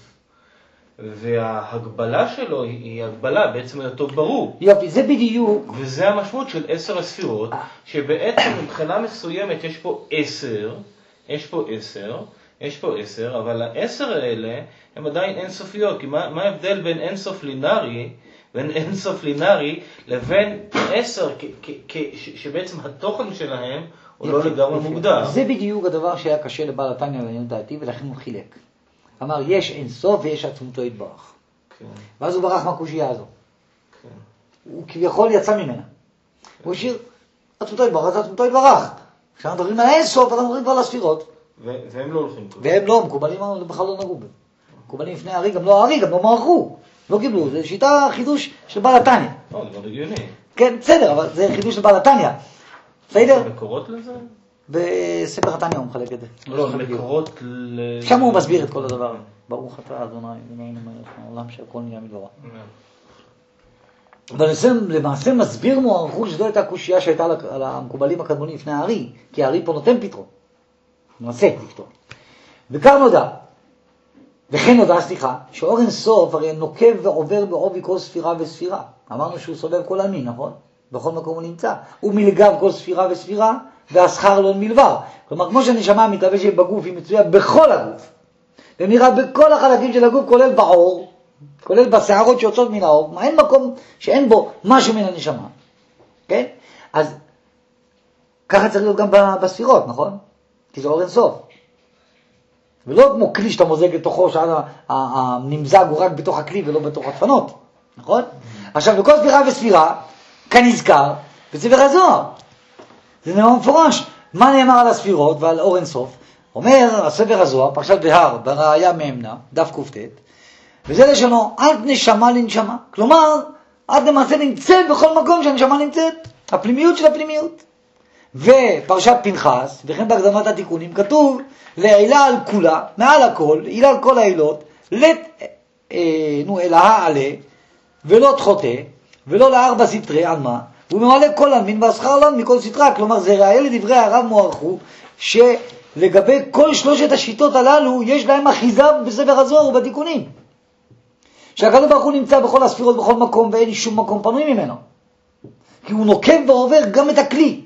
וההגבלה שלו היא הגבלה, בעצם אותו ברור. יופי, זה בדיוק. וזה המשמעות של עשר הספירות, שבעצם מבחינה מסוימת יש פה עשר, יש פה עשר, יש פה עשר, אבל העשר האלה הם עדיין אינסופיות, כי מה, מה ההבדל בין אינסוף לינארי, בין אינסוף לינארי לבין עשר, כ, כ, כ, ש, שבעצם התוכן שלהם הוא לא לגמרי מוגדר. זה בדיוק הדבר שהיה קשה לבעל התניא לעניות דעתי, ולכן הוא חילק. אמר, יש אינסוף ויש עצמותו יתברך. כן. ואז הוא ברח מהקושיה הזו. כן. הוא כביכול יצא ממנה. הוא השאיר, עצמותו יתברך, עצמותו יתברך. כשאנחנו מדברים על אינסוף, אנחנו מדברים כבר על הספירות. והם לא הולכים כבר. והם לא, מקובלים בכלל לא נגעו. מקובלים לפני הארי, גם לא הארי, גם לא מערכו. לא קיבלו, זה שיטה חידוש של בעל התניא. לא, זה מאוד הגיוני. כן, בסדר, אבל זה חידוש של בעל התניא. בסדר? מקורות לזה? בספר התניא הוא מחלק את זה. לא, מקורות ל... שם הוא מסביר את כל הדבר. ברוך אתה אדוני, אדוני מלך העולם שהכל נהיה מדברו. אבל למעשה מסביר מוערכות שזו הייתה קושיה שהייתה על המקובלים הקדמונים לפני הארי, כי הארי פה נותן פתרון. ננסה לפתור. וכך נודע, וכן נודע, סליחה, שאור אין סוף הרי נוקב ועובר בעובי כל ספירה וספירה. אמרנו שהוא סובב כל המין, נכון? בכל מקום הוא נמצא. הוא מלגב כל ספירה וספירה, והשכר לא מלבר. כלומר, כמו שהנשמה מתלבשת בגוף, היא מצויה בכל הגוף. ונראה בכל החלקים של הגוף, כולל בעור, כולל בשערות שיוצאות מן האור. אין מקום שאין בו משהו מן הנשמה. כן? אז ככה צריך להיות גם בספירות, נכון? כי זה אור אין סוף. ולא כמו כלי שאתה מוזג לתוכו, שהנמזג הוא רק בתוך הכלי ולא בתוך הדפנות. נכון? עכשיו, בכל ספירה וספירה, כנזכר, בספר הזוהר. זה נאמר מפורש. מה נאמר על הספירות ועל אור אין סוף? אומר הספר הזוהר, פרשת בהר, בראיה מאמנה, דף קופט, וזה לשונו, עד נשמה לנשמה. כלומר, עד למעשה נמצאת בכל מקום שהנשמה נמצאת. הפנימיות של הפנימיות. ופרשת פנחס, וכן בהקדמת התיקונים, כתוב, לעילה על כולה, מעל הכל, עילה על כל העילות, לת, אה, נו, אלהה עלה, ולא תחוטא, ולא לארבע סתרי, על מה? הוא ממלא כל המין והשכר לנו מכל סתרה. כלומר, זה ראיה לדברי הרב מוערכו, שלגבי כל שלושת השיטות הללו, יש להם אחיזה בספר הזוהר ובתיקונים. שהקדוש ברוך הוא נמצא בכל הספירות, בכל מקום, ואין שום מקום פנוי ממנו. כי הוא נוקב ועובר גם את הכלי.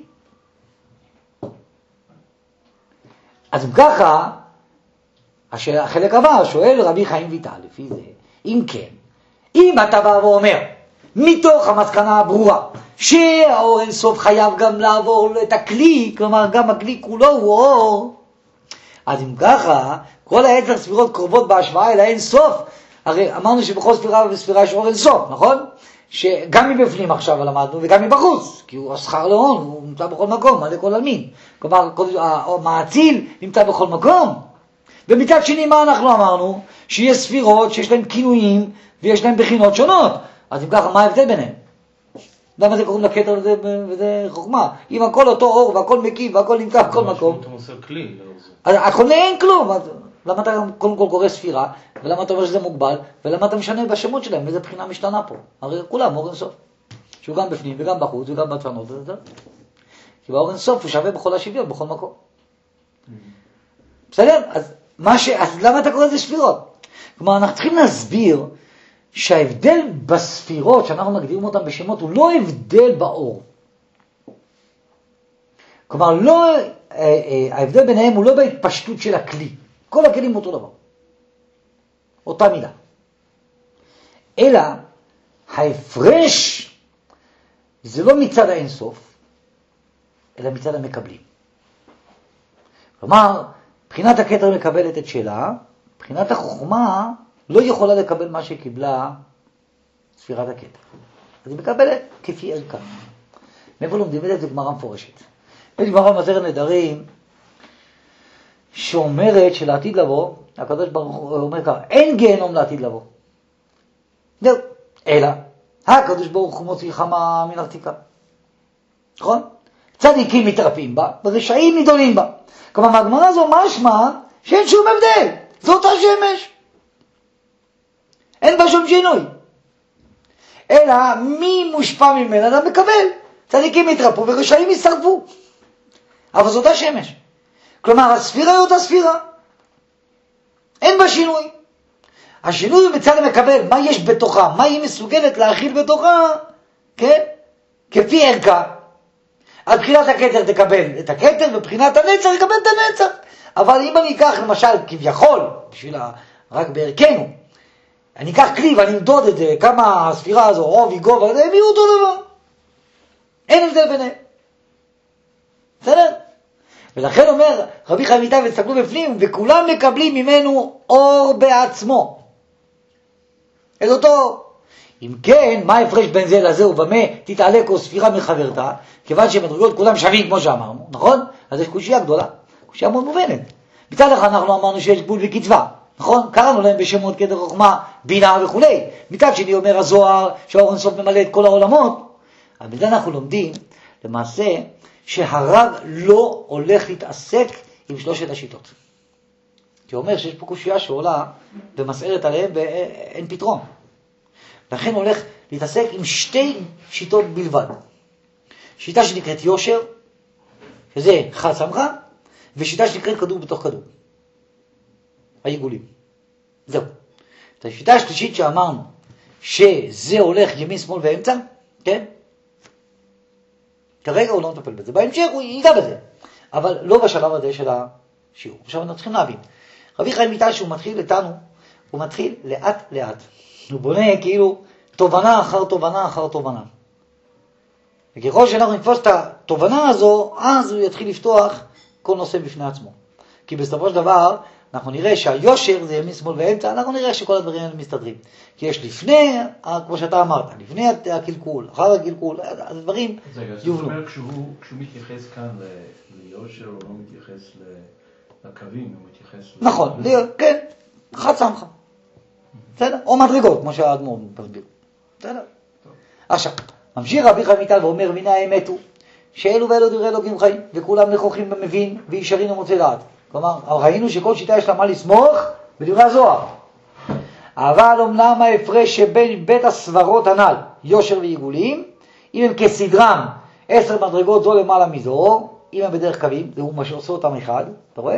אז ככה, החלק הבא, שואל רבי חיים ויטל, לפי זה, אם כן, אם אתה בא ואומר, מתוך המסקנה הברורה, שהאור אין סוף חייב גם לעבור את הכלי, כלומר גם הכלי כולו הוא אור, אז אם ככה, כל העשר ספירות קרובות בהשוואה אל האין סוף, הרי אמרנו שבכל ספירה וספירה יש אור אין סוף, נכון? שגם מבפנים עכשיו למדנו וגם מבחוץ, כי הוא השכר להון, הוא נמצא בכל מקום, מלא כל אלמין. כלומר, המעציל נמצא בכל מקום. ומצד שני, מה אנחנו אמרנו? שיש ספירות שיש להן כינויים ויש להן בחינות שונות. אז אם ככה, מה ההבדל ביניהם? למה זה קוראים לכתר וזה, וזה חוכמה? אם הכל אותו אור והכל מקיף והכל נמצא בכל מקום. אתה מוסר כלי, לא זה. אז הכל אין כלום. אז למה אתה קודם כל קורא ספירה, ולמה אתה אומר שזה מוגבל, ולמה אתה משנה בשמות שלהם, איזה בחינה משתנה פה? הרי כולם אור אין סוף. שהוא גם בפנים וגם בחוץ וגם בדפנות. כי באור אין סוף הוא שווה בכל השוויון, בכל מקום. בסדר? אז, ש... אז למה אתה קורא לזה ספירות? כלומר, אנחנו צריכים להסביר שההבדל בספירות, שאנחנו מגדירים אותם בשמות, הוא לא הבדל באור. כלומר, לא, ההבדל ביניהם הוא לא בהתפשטות של הכלי. כל הכלים אותו דבר. אותה מילה. אלא, ההפרש זה לא מצד האינסוף, אלא מצד המקבלים. כלומר, בחינת הכתר מקבלת את שלה, בחינת החוכמה לא יכולה לקבל מה שקיבלה ספירת הכתר. אז היא מקבלת כפי ערכה. מאיפה לומדים את זה? זה גמרא מפורשת. יש גמרא במסכת נדרים, שאומרת שלעתיד לבוא, הקדוש ברוך הוא אומר ככה, אין גיהנום לעתיד לבוא. זהו. אלא, הקדוש ברוך הוא מוציא חמה מן הרתיקה. נכון? צדיקים מתרפאים בה, ורשעים נידונים בה. כלומר, מהגמרא הזו משמע שאין שום הבדל. זו אותה שמש. אין בה שום שינוי. אלא מי מושפע ממנה אדם מקבל. צדיקים יתרפו ורשעים ישרפו. אבל זו אותה שמש. כלומר, הספירה היא אותה ספירה. אין בה שינוי. השינוי הוא מצד המקבל, מה יש בתוכה, מה היא מסוגלת להכיל בתוכה, כן? כפי ערכה. על בחינת הכתר תקבל את הכתר, ובחינת הנצח תקבל את הנצח. אבל אם אני אקח למשל כביכול, בשביל רק בערכנו, אני אקח כלי ואני אמדוד את זה, כמה הספירה הזו, עובי, גובה, הם יהיו אותו דבר. אין הבדל ביניהם. בסדר? ולכן אומר רבי חיים ויטל, ותסתכלו בפנים, וכולם מקבלים ממנו אור בעצמו. את אותו. אם כן, מה ההפרש בין זה לזה ובמה תתעלה כל ספירה מחברתה? כיוון שמדרגות כולם שווים כמו שאמרנו, נכון? אז יש קושיה גדולה, קושיה מאוד מובנת. מצד אחד אנחנו אמרנו שיש גבול וקצבה, נכון? קראנו להם בשמות כתר חוכמה, בינה וכו'. מצד שני אומר הזוהר שהאור אינסוף ממלא את כל העולמות. אבל בזה אנחנו לומדים למעשה שהרב לא הולך להתעסק עם שלושת השיטות. כי הוא אומר שיש פה קושיה שעולה ומסערת עליהם ואין פתרון. לכן הוא הולך להתעסק עם שתי שיטות בלבד. שיטה שנקראת יושר, שזה חד סמכה, ושיטה שנקראת כדור בתוך כדור. העיגולים. זהו. את השיטה השלישית שאמרנו, שזה הולך ימין, שמאל ואמצע, כן? כרגע הוא לא מטפל בזה. בהמשך הוא ייגע בזה. אבל לא בשלב הזה של השיעור. עכשיו אנחנו צריכים להבין. רבי חיים ויטל שהוא מתחיל איתנו, הוא מתחיל לאט לאט. הוא בונה כאילו תובנה אחר תובנה אחר תובנה. וככל שאנחנו נתפוס את התובנה הזו, אז הוא יתחיל לפתוח כל נושא בפני עצמו. כי בסופו של דבר, אנחנו נראה שהיושר זה ימין, שמאל ואמצע, אנחנו נראה שכל הדברים האלה מסתדרים. כי יש לפני, כמו שאתה אמרת, לפני הקלקול, אחר הקלקול, הדברים יובנו. זאת אומרת, כשהוא מתייחס כאן ליושר, הוא לא מתייחס לקווים, הוא מתייחס... נכון, כן, חד סמכה. בסדר? או מדרגות, כמו שהאדמו"ר מסביר. בסדר? עכשיו, ממשיך רבי חיים ויטל ואומר, והנה האמת הוא, שאלו ואלו דברי אלוקים חיים, וכולם נכוחים במבין, וישרים ומוצא דעת. כלומר, ראינו שכל שיטה יש לה מה לסמוך בדברי הזוהר. אבל אמנם ההפרש שבין בית הסברות הנ"ל, יושר ועיגולים, אם הם כסדרם עשר מדרגות זו למעלה מזו, אם הם בדרך קווים, זה הוא מה שעושה אותם אחד, אתה רואה?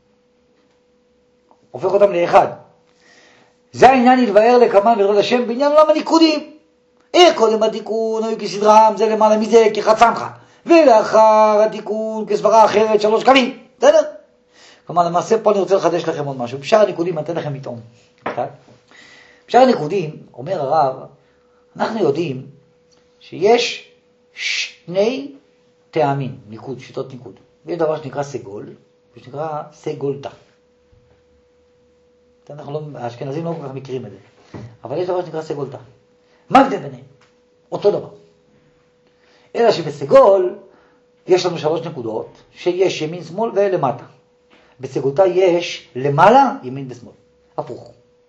הופך אותם לאחד. זה העניין יתבאר לכמן ולראות השם בעניין עולם הניקודים. איך קודם התיקון היו כסדרם, זה למעלה מזה כחד סמכה, ולאחר התיקון כסברה אחרת שלוש קווים. בסדר? כלומר, למעשה פה אני רוצה לחדש לכם עוד משהו. בשאר הניקודים אני אתן לכם לטעום. בשאר הניקודים, אומר הרב, אנחנו יודעים שיש שני טעמים, ניקוד, שיטות ניקוד. יש דבר שנקרא סגול, ושנקרא סגולתא. אנחנו לא, האשכנזים לא כל כך מכירים את זה. אבל יש דבר שנקרא סגולתא. מה ההבדל ביניהם? אותו דבר. אלא שבסגול יש לנו שלוש נקודות, שיש ימין, שמאל ולמטה. בסגולתא יש למעלה, ימין ושמאל. הפוך.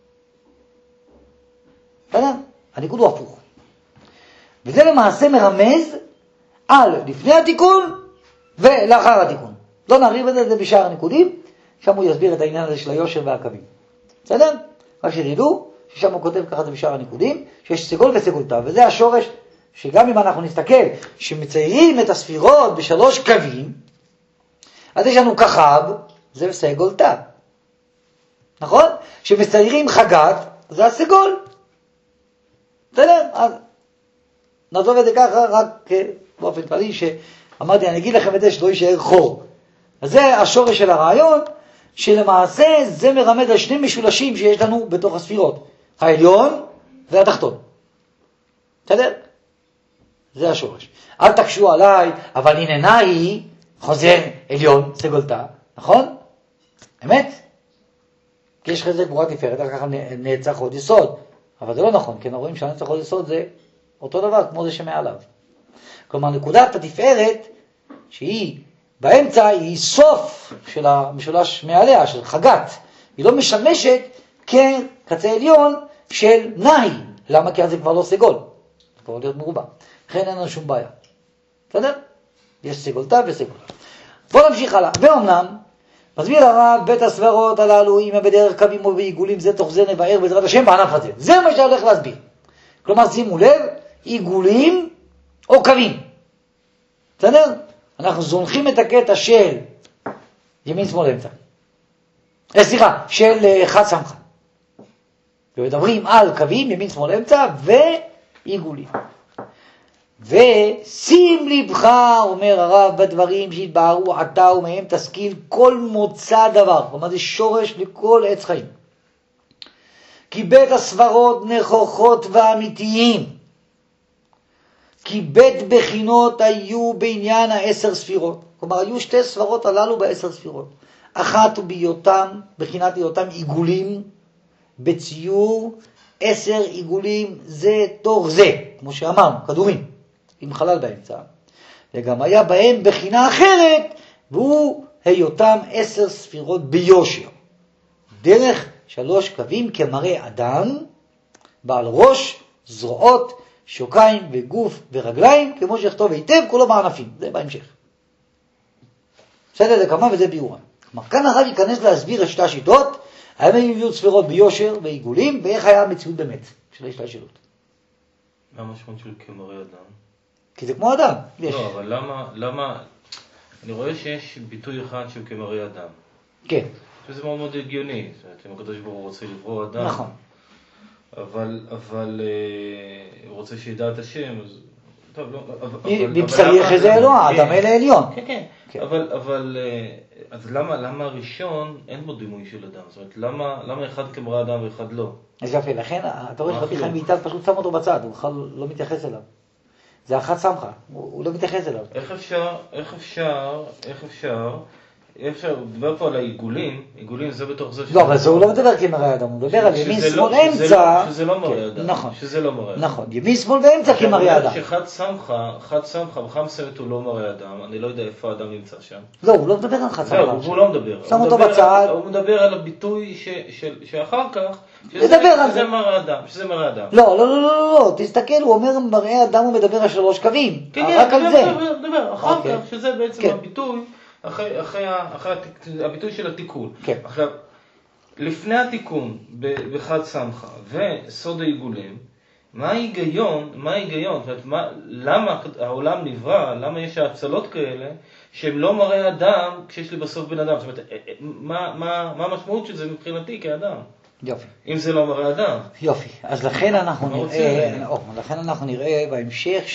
בסדר? הניקוד הוא הפוך. וזה למעשה מרמז על לפני התיקון ולאחר התיקון. לא נריב את זה בשאר הניקודים, שם הוא יסביר את העניין הזה של היושר והקווים. בסדר? רק שתדעו ששם הוא כותב ככה זה בשאר הניקודים, שיש סגול וסגולתא, וזה השורש שגם אם אנחנו נסתכל שמציירים את הספירות בשלוש קווים, אז יש לנו כחב, זה סגולתא. נכון? שמציירים חגת, זה הסגול. בסדר? אז נעזוב את זה ככה רק באופן כללי, שאמרתי, אני אגיד לכם את זה שלא יישאר חור. אז זה השורש של הרעיון, שלמעשה זה מרמד על שני משולשים שיש לנו בתוך הספירות. העליון והתחתון. בסדר? זה השורש. אל תקשו עליי, אבל הנה היא חוזר עליון, סגולתא. נכון? אמת? כי יש חזק גבורה תפארת, ככה נעצח עוד יסוד. אבל זה לא נכון, כי אנחנו רואים שהנצח חוד יסוד זה אותו דבר כמו זה שמעליו. כלומר, נקודת התפארת, שהיא באמצע, היא סוף של המשולש מעליה, של חגת. היא לא משמשת כקצה עליון של נאי. למה? כי אז זה כבר לא סגול. זה כבר להיות מרובע. לכן אין לנו שום בעיה. בסדר? יש סגולתה וסגולתה. בואו נמשיך הלאה. ואומנם, מסביר הרב, בית הסברות הללו, אם בדרך קווים או בעיגולים, זה תוך זה נבער בעזרת השם בענף הזה. זה מה שהולך להסביר. כלומר, שימו לב, עיגולים או קווים. בסדר? אנחנו זונחים את הקטע של ימין שמאל אמצע. אה, סליחה, של חד סמכה. ומדברים על קווים, ימין שמאל אמצע ועיגולים. ושים לבך, אומר הרב, בדברים שהתבהרו עתה ומהם תשכיל כל מוצא דבר. כלומר, זה שורש לכל עץ חיים. כי בית הסברות נכוחות ואמיתיים. כי בית בחינות היו בעניין העשר ספירות. כלומר, היו שתי ספרות הללו בעשר ספירות. אחת בהיותם, בחינת היותם עיגולים, בציור עשר עיגולים זה תוך זה. כמו שאמרנו, כדורים, עם חלל באמצע. וגם היה בהם בחינה אחרת, והוא היותם עשר ספירות ביושר. דרך שלוש קווים כמראה אדם, בעל ראש, זרועות, שוקיים וגוף ורגליים, כמו שכתוב היטב, כולו בענפים. זה בהמשך. בסדר, זה כמה וזה ביורם. כלומר, כאן הרב ייכנס להסביר את שתי השיטות, האם היו ספירות ביושר ועיגולים, ואיך היה המציאות באמת של השתלשלות. מה המשמעות של כמראה אדם? כי זה כמו אדם. יש. לא, אבל למה, למה, אני רואה שיש ביטוי אחד שהוא כמראה אדם. כן. שזה מאוד מאוד הגיוני. זאת אומרת, אם הקדוש ברוך הוא רוצה לברוא אדם. נכון. אבל, אבל, אה, הוא רוצה שידע את השם, אז, טוב, לא, אבל... מבשרי יחזה אלוה, האדם אלה עליון. כן, כן, כן. אבל, אבל, אז למה, למה הראשון אין בו דימוי של אדם? זאת אומרת, למה, למה אחד כמראה אדם ואחד לא? אז יפה, לכן, אתה רואה שרבי חיים ויטל פשוט שם אותו בצד, הוא בכלל לא מתייחס אליו. זה אחד סמכה, הוא, הוא לא מתייחס אליו. איך אפשר, איך אפשר, איך אפשר, אפשר לדבר פה על העיגולים, עיגולים זה בתוך זה... לא, אבל זה הוא לא מדבר כמראה אדם, הוא מדבר על ימין שמאל אמצע... שזה לא מראה אדם. נכון. שזה לא מראה אדם. נכון, ימין שמאל ואמצע כמראה אדם. שחד סמכה, חד סמכה, בחם סרט הוא לא מראה אדם, אני לא יודע איפה האדם נמצא שם. לא, הוא לא מדבר על חד סמכה. לא, הוא לא מדבר. שם אותו בצד. הוא מדבר על הביטוי שאחר כך, שזה מראה אדם, שזה מראה אדם. לא, לא, לא, לא, לא, תסתכל, הוא אומר מראה אדם, הוא מדבר על שלוש קווים. רק על זה. דבר, אחר כך, שזה בעצם הביטוי, אחרי, אחרי, אחרי הביטוי של התיקון. כן. עכשיו, לפני התיקון בחד סמכה וסוד העיגולים, מה ההיגיון, מה ההיגיון, זאת אומרת, מה, למה העולם נברא, למה יש ההצלות כאלה, שהם לא מראה אדם כשיש לי בסוף בן אדם, זאת אומרת, מה, מה, מה המשמעות של זה מבחינתי כאדם? יופי. אם זה לא מראה אדם. יופי, אז לכן אנחנו נראה, או, לכן אנחנו נראה בהמשך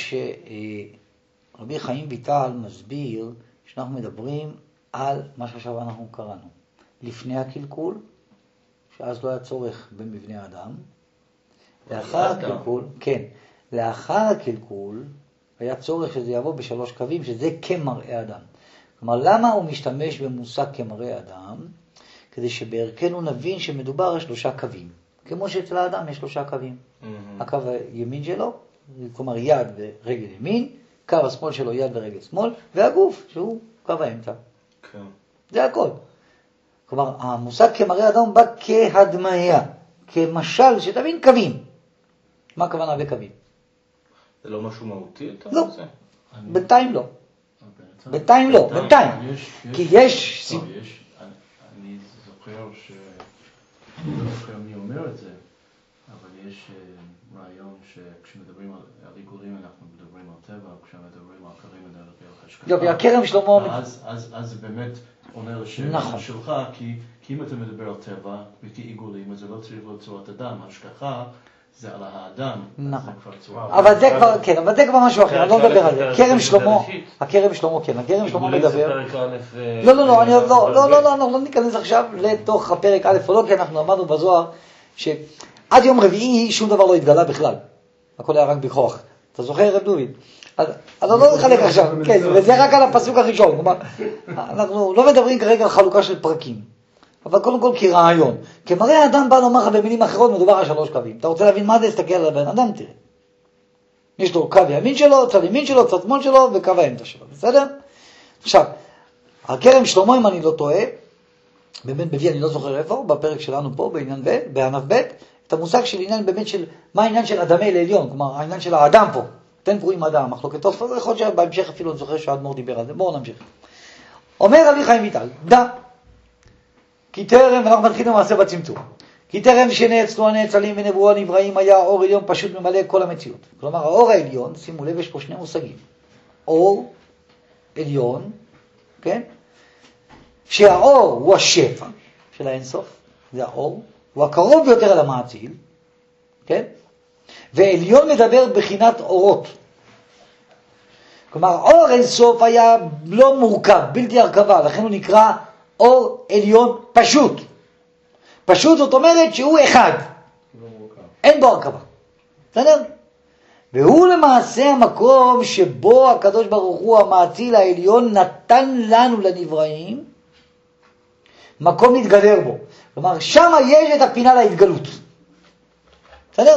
שרבי חיים ויטל מסביר, שאנחנו מדברים על מה שעכשיו אנחנו קראנו. לפני הקלקול, שאז לא היה צורך במבנה האדם. לאחר הקלקול, כן, לאחר הקלקול, היה צורך שזה יבוא בשלוש קווים, שזה כמראה אדם. כלומר, למה הוא משתמש במושג כמראה אדם? כדי שבערכנו נבין שמדובר על שלושה קווים. כמו שאצל האדם יש שלושה קווים. Mm-hmm. הקו הימין שלו, כלומר יד ורגל ימין, קו השמאל שלו יד ורגל שמאל, והגוף שהוא קו האמצע. כן. זה הכל. כלומר, המושג כמראה אדם בא כהדמיה, כמשל שתבין קווים. מה הכוונה בקווים? זה לא משהו מהותי? לא, בינתיים לא. בינתיים לא, בינתיים. כי יש... אני זוכר ש... אני לא זוכר מי אומר את זה, אבל יש רעיון שכשמדברים על עיגולים אנחנו מדברים על טבע, כשמדברים על קרים מדברים על השקעה. יופי, הכרם שלמה... אז זה באמת עונה לשאלה שלך, כי אם אתה מדבר על טבע וכעיגולים, אז זה לא צריך להיות צורת אדם, השכחה זה על האדם. נכון. אבל זה כבר, כן, אבל זה כבר משהו אחר, אני לא מדבר על זה. כרם שלמה, הכרם שלמה, כן, הכרם שלמה מדבר. לא, לא, לא, לא, לא, לא, אנחנו לא ניכנס עכשיו לתוך הפרק א' או לא, כי אנחנו אמרנו בזוהר שעד יום רביעי שום דבר לא התגלה בכלל. הכל היה רק בכוח. אתה זוכר, רב דוד? אז אני לא נחלק עכשיו, כן, וזה רק על הפסוק הראשון. כלומר, אנחנו לא מדברים כרגע על חלוקה של פרקים. אבל קודם כל כרעיון. כמראה האדם בא לומר לך במילים אחרות, מדובר על שלוש קווים. אתה רוצה להבין מה זה? תסתכל על הבן אדם, תראה. יש לו קו ימין שלו, צד ימין שלו, צד שמאל שלו, וקו האמצע שלו, בסדר? עכשיו, הכרם שלמה, אם אני לא טועה, באמת מביא, אני לא זוכר איפה, בפרק שלנו פה, בעניין ב', בענף ב', את המושג של עניין באמת של, מה העניין של אדמי לעליון, כלומר, העניין של האדם פה. תן פרועים אדם, מחלוקת טוב, זה יכול להיות שבהמשך אפילו אני זוכר שהאדמו"ר דיבר על זה. בואו נמשיך. אומר רבי חיים ויטל, דע, כי טרם, ואנחנו מתחילים למעשה בצמצום, כי טרם שנאצלו הנאצלים ונבואו הנבראים היה אור עליון פשוט ממלא כל המציאות. כלומר, האור העליון, שימו לב, יש פה שני מושגים. אור עליון, כן? שהאור הוא השפע של האינסוף, זה האור, הוא הקרוב ביותר על המעציל, כן? ועליון מדבר בחינת אורות. כלומר, אור אינסוף היה לא מורכב, בלתי הרכבה, לכן הוא נקרא אור עליון פשוט. פשוט זאת אומרת שהוא אחד. לא מורכב. אין בו הרכבה. בסדר? והוא למעשה המקום שבו הקדוש ברוך הוא המעציל העליון נתן לנו לנבראים מקום להתגדר בו. כלומר, שם יש את הפינה להתגלות. בסדר?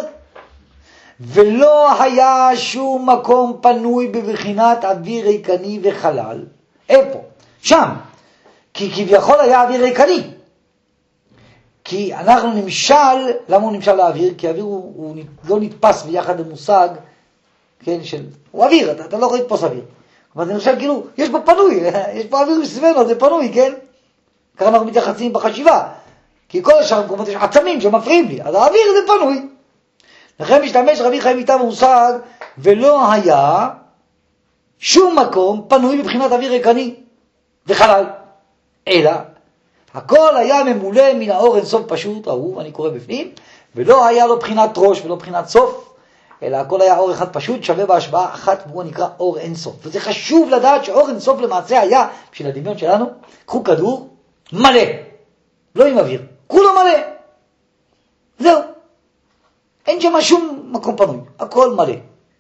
ולא היה שום מקום פנוי בבחינת אוויר ריקני וחלל. איפה? שם. כי כביכול היה אוויר ריקני. כי אנחנו נמשל, למה הוא נמשל לאוויר? כי האוויר הוא, הוא לא נתפס ביחד למושג, כן, של, הוא אוויר, אתה, אתה לא יכול לתפוס אוויר. אבל זה נמשל כאילו, יש פה פנוי, יש פה אוויר מסביבנו, זה פנוי, כן? ככה אנחנו מתייחסים בחשיבה. כי כל השאר מקומות יש עצמים שמפריעים לי, אז האוויר זה פנוי. לכן משתמש רבי חיים ויטל במושג, ולא היה שום מקום פנוי מבחינת אוויר ריקני וחלל. אלא, הכל היה ממולא מן האור אינסוף פשוט, אהוב, אני קורא בפנים, ולא היה לו בחינת ראש ולא בחינת סוף, אלא הכל היה אור אחד פשוט, שווה בהשוואה אחת, והוא נקרא אור אינסוף. וזה חשוב לדעת שאור אינסוף למעשה היה, בשביל הדמיון שלנו, קחו כדור מלא, לא עם אוויר, כולו מלא. זהו. אין שם שום מקום פנוי, הכל מלא.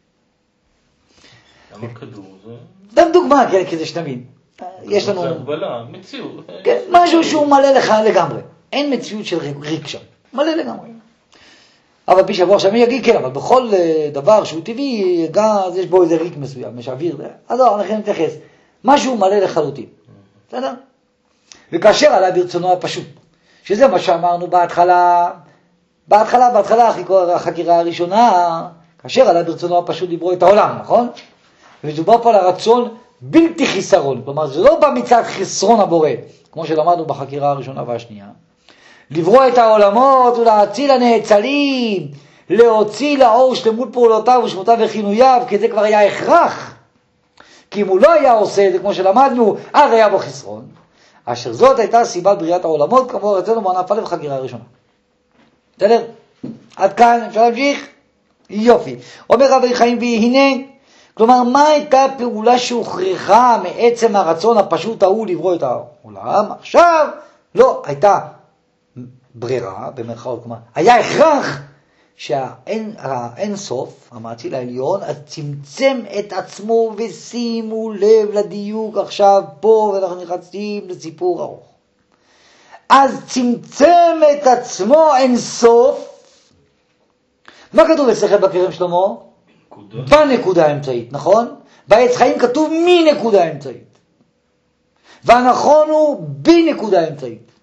למה כדור זה? דם דוגמה, כן, כדי שתבין. יש לנו... זה הגבלה, מציאות. כן, משהו שהוא מלא לך לגמרי. אין מציאות של ריק שם. מלא לגמרי. אבל פי שבוע עכשיו אני אגיד, כן, אבל בכל דבר שהוא טבעי, גז, יש בו איזה ריק מסוים, יש אוויר, אז לא, אנחנו נתייחס. משהו מלא לחלוטין. בסדר? וכאשר עלה ברצונו הפשוט, שזה מה שאמרנו בהתחלה, בהתחלה, בהתחלה, החקירה הראשונה, כאשר עלה ברצונו הפשוט לברוא את העולם, נכון? ודובר פה על הרצון בלתי חיסרון, כלומר זה לא בא מצד חסרון הבורא, כמו שלמדנו בחקירה הראשונה והשנייה, לברוא את העולמות ולהציל הנאצלים, להוציא לאור שלמות פעולותיו ושמותיו וכינוייו, כי זה כבר היה הכרח. כי אם הוא לא היה עושה את זה כמו שלמדנו, אז היה בו חסרון. אשר זאת הייתה סיבת בריאת העולמות, כמו רצינו בענף א' בחקירה הראשונה. בסדר? עד כאן אפשר להמשיך? יופי. אומר רבי חיים והנה, כלומר, מה הייתה הפעולה שהוכרחה מעצם הרצון הפשוט ההוא לברוא את העולם? עכשיו, לא, הייתה ברירה, במרכאות, כלומר, היה הכרח שהאין, האין סוף, המעציל העליון, אז צמצם את עצמו, ושימו לב לדיוק עכשיו פה, ואנחנו נכנסים לסיפור ארוך. אז צמצם את עצמו אין סוף. מה כתוב אצלכם בכרם שלמה? בנקודה האמצעית, נכון? בעץ חיים כתוב מנקודה האמצעית. והנכון הוא בנקודה האמצעית.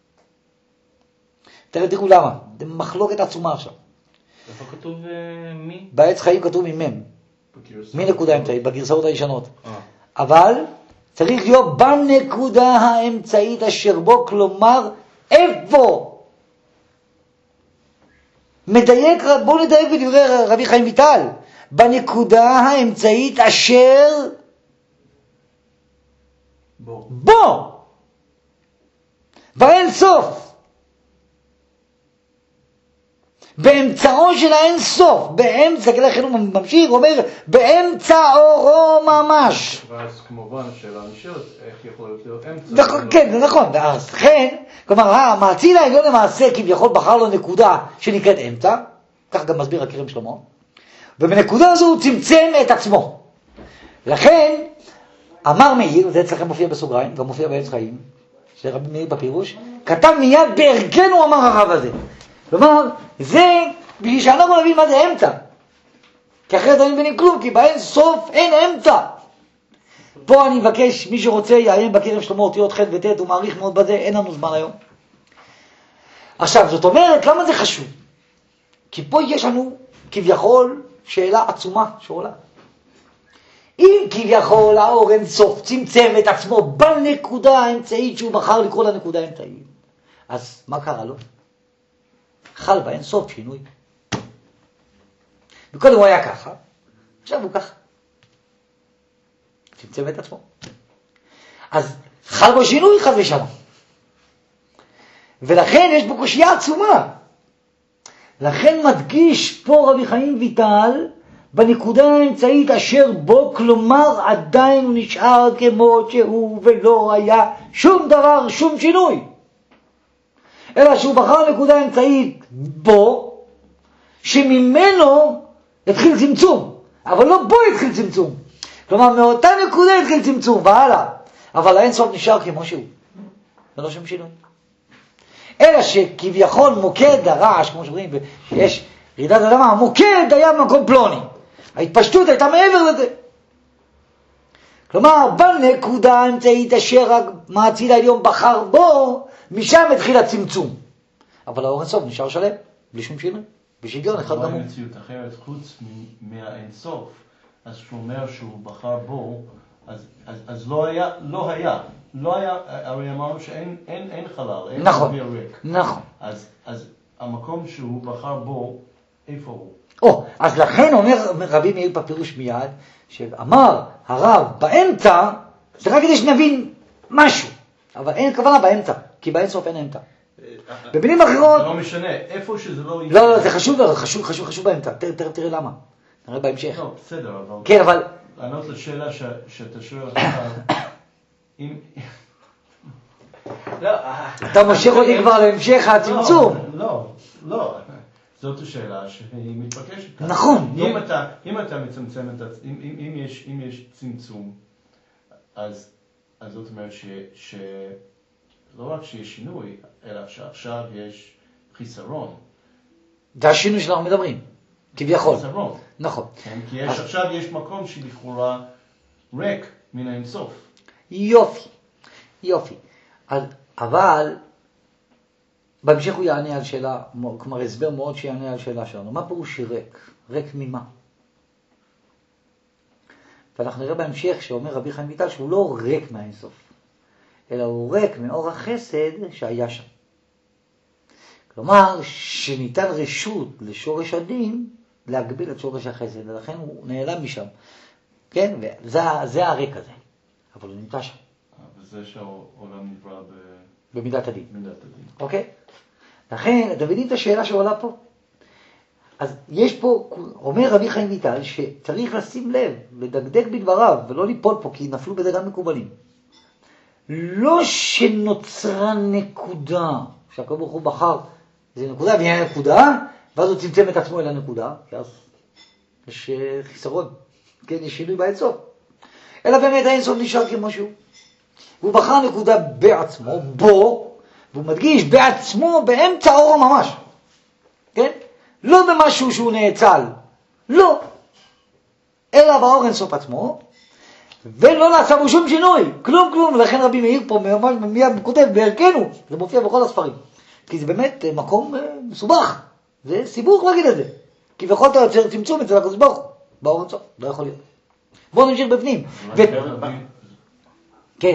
תראה, תראו למה. זה מחלוקת עצומה עכשיו. איפה כתוב מי? בעץ חיים כתוב ממם. מנקודה האמצעית, בגרסאות הישנות. אבל צריך להיות בנקודה האמצעית אשר בו, כלומר, איפה? מדייק, בואו נדייק בדברי רבי חיים ויטל. בנקודה האמצעית אשר בו. בו. באין סוף. באמצעו של האין סוף. באמצע, לכן הוא ממשיך, אומר, באמצע אורו ממש. ואז כמובן השאלה נשארת, איך יכול להיות אמצע? כן, זה נכון. ואז כן, כלומר, המעציל העליון למעשה כביכול בחר לו נקודה שנקראת אמצע, כך גם מסביר הכרם שלמה, ובנקודה הזו הוא צמצם את עצמו. לכן, אמר מאיר, זה אצלכם מופיע בסוגריים, גם מופיע בעץ חיים, של רבי מאיר בפירוש, כתב מיד בערכנו, אמר הרב הזה. כלומר, זה בשביל שאנחנו נבין מה זה אמצע. כי אחרת אין מבינים כלום, כי באין סוף אין אמצע. פה אני מבקש, מי שרוצה יעיין בכרם שלמה אותיות ח' וט', הוא מעריך מאוד בזה, אין לנו זמן היום. עכשיו, זאת אומרת, למה זה חשוב? כי פה יש לנו כביכול שאלה עצומה שעולה. אם כביכול האור אין סוף צמצם את עצמו בנקודה האמצעית שהוא בחר לקרוא לנקודה האמצעית, אז מה קרה לו? חל באין סוף שינוי. וקודם הוא היה ככה, עכשיו הוא ככה. צמצם את עצמו. אז חל בו שינוי חד ושלום. ולכן יש בו קושיה עצומה. לכן מדגיש פה רבי חיים ויטל בנקודה האמצעית אשר בו, כלומר עדיין הוא נשאר כמו שהוא ולא היה שום דבר, שום שינוי. אלא שהוא בחר נקודה האמצעית בו, שממנו התחיל צמצום, אבל לא בו התחיל צמצום. כלומר מאותה נקודה התחיל צמצום והלאה, אבל האינסוף נשאר כמו שהוא. זה לא שום שינוי. אלא שכביכול מוקד הרעש, כמו שאומרים, יש רעידת אדמה, המוקד היה במקום פלוני. ההתפשטות הייתה מעבר לזה. כלומר, בנקודה האמצעית אשר המאציל העליון בחר בו, משם התחיל הצמצום. אבל האור אינסוף נשאר שלם, בלי שום שינוי, בשוויון אחד גמור. לא היה מציאות אחרת חוץ מהאינסוף, אז שהוא אומר שהוא בחר בו, אז, אז, אז לא היה, לא היה. לא היה, הרי אמרנו שאין אין, אין חלל, אין נכון, ריק. נכון. אז, אז המקום שהוא בחר בו, איפה הוא? או, אז לכן אומר, אומר רבי מאיר בפירוש מיד, שאמר הרב באמצע, זה רק כדי שנבין משהו, אבל אין כוונה באמצע, כי באמצע אין אמצע. במילים אחרות... זה לא משנה, איפה שזה לא... לא, לא, זה חשוב, חשוב, חשוב, חשוב באמצע, תראה, תראה, תראה למה. נראה בהמשך. לא, בסדר, אבל... כן, אבל... לענות לשאלה ש... שאתה שואל עכשיו, אם... לא, אתה מושך אותי כבר להמשך הצמצום. לא, לא, זאת השאלה שהיא מתבקשת. נכון. אם אתה, אם אתה מצמצם את, אם, אם, אם יש, אם יש צמצום, אז, אז זאת אומרת ש, ש, לא רק שיש שינוי, אלא שעכשיו יש חיסרון. זה השינוי שאנחנו מדברים, כביכול. חיסרון. נכון. כן, כי יש, אז... עכשיו יש מקום שלכאורה ריק מן האינסוף. יופי, יופי. אז, אבל בהמשך הוא יענה על שאלה, כלומר הסבר מאוד שיענה על שאלה שלנו. מה פירוש ריק? ריק ממה? ואנחנו נראה בהמשך שאומר רבי חיים ויטל שהוא לא ריק מהאינסוף, אלא הוא ריק מאור החסד שהיה שם. כלומר שניתן רשות לשורש הדין להגביל את שורש החסד, ולכן הוא נעלם משם. כן? וזה זה הריק הזה. אבל הוא נמצא שם. וזה שהעולם נברא ב... במידת הדין. במידת הדין. אוקיי? לכן, אתם יודעים את השאלה שעולה פה? אז יש פה, אומר רבי חיים ויטל, שצריך לשים לב, לדקדק בדבריו, ולא ליפול פה, כי נפלו בזה גם מקובלים. לא שנוצרה נקודה, שהקדוש ברוך הוא בחר, זה נקודה והיא נקודה, ואז הוא צמצם את עצמו אל הנקודה, כי אז יש חיסרון, כן, יש שינוי באינסוף. אלא באמת האינסוף נשאר כמו שהוא. הוא בחר נקודה בעצמו, בו, והוא מדגיש בעצמו באמצע האור ממש. כן? לא במשהו שהוא נאצל. לא. אלא באור אינסוף עצמו, ולא נעשה בו שום שינוי. כלום כלום. ולכן רבי מאיר פה ממש מיד כותב בערכנו. זה מופיע בכל הספרים. כי זה באמת מקום מסובך. זה סיבוך להגיד את זה. כי בכל אתה יוצר צמצום אצל הקדוש ברוך הוא. באור אינסוף. לא יכול להיות. בואו נמשיך בפנים. כן.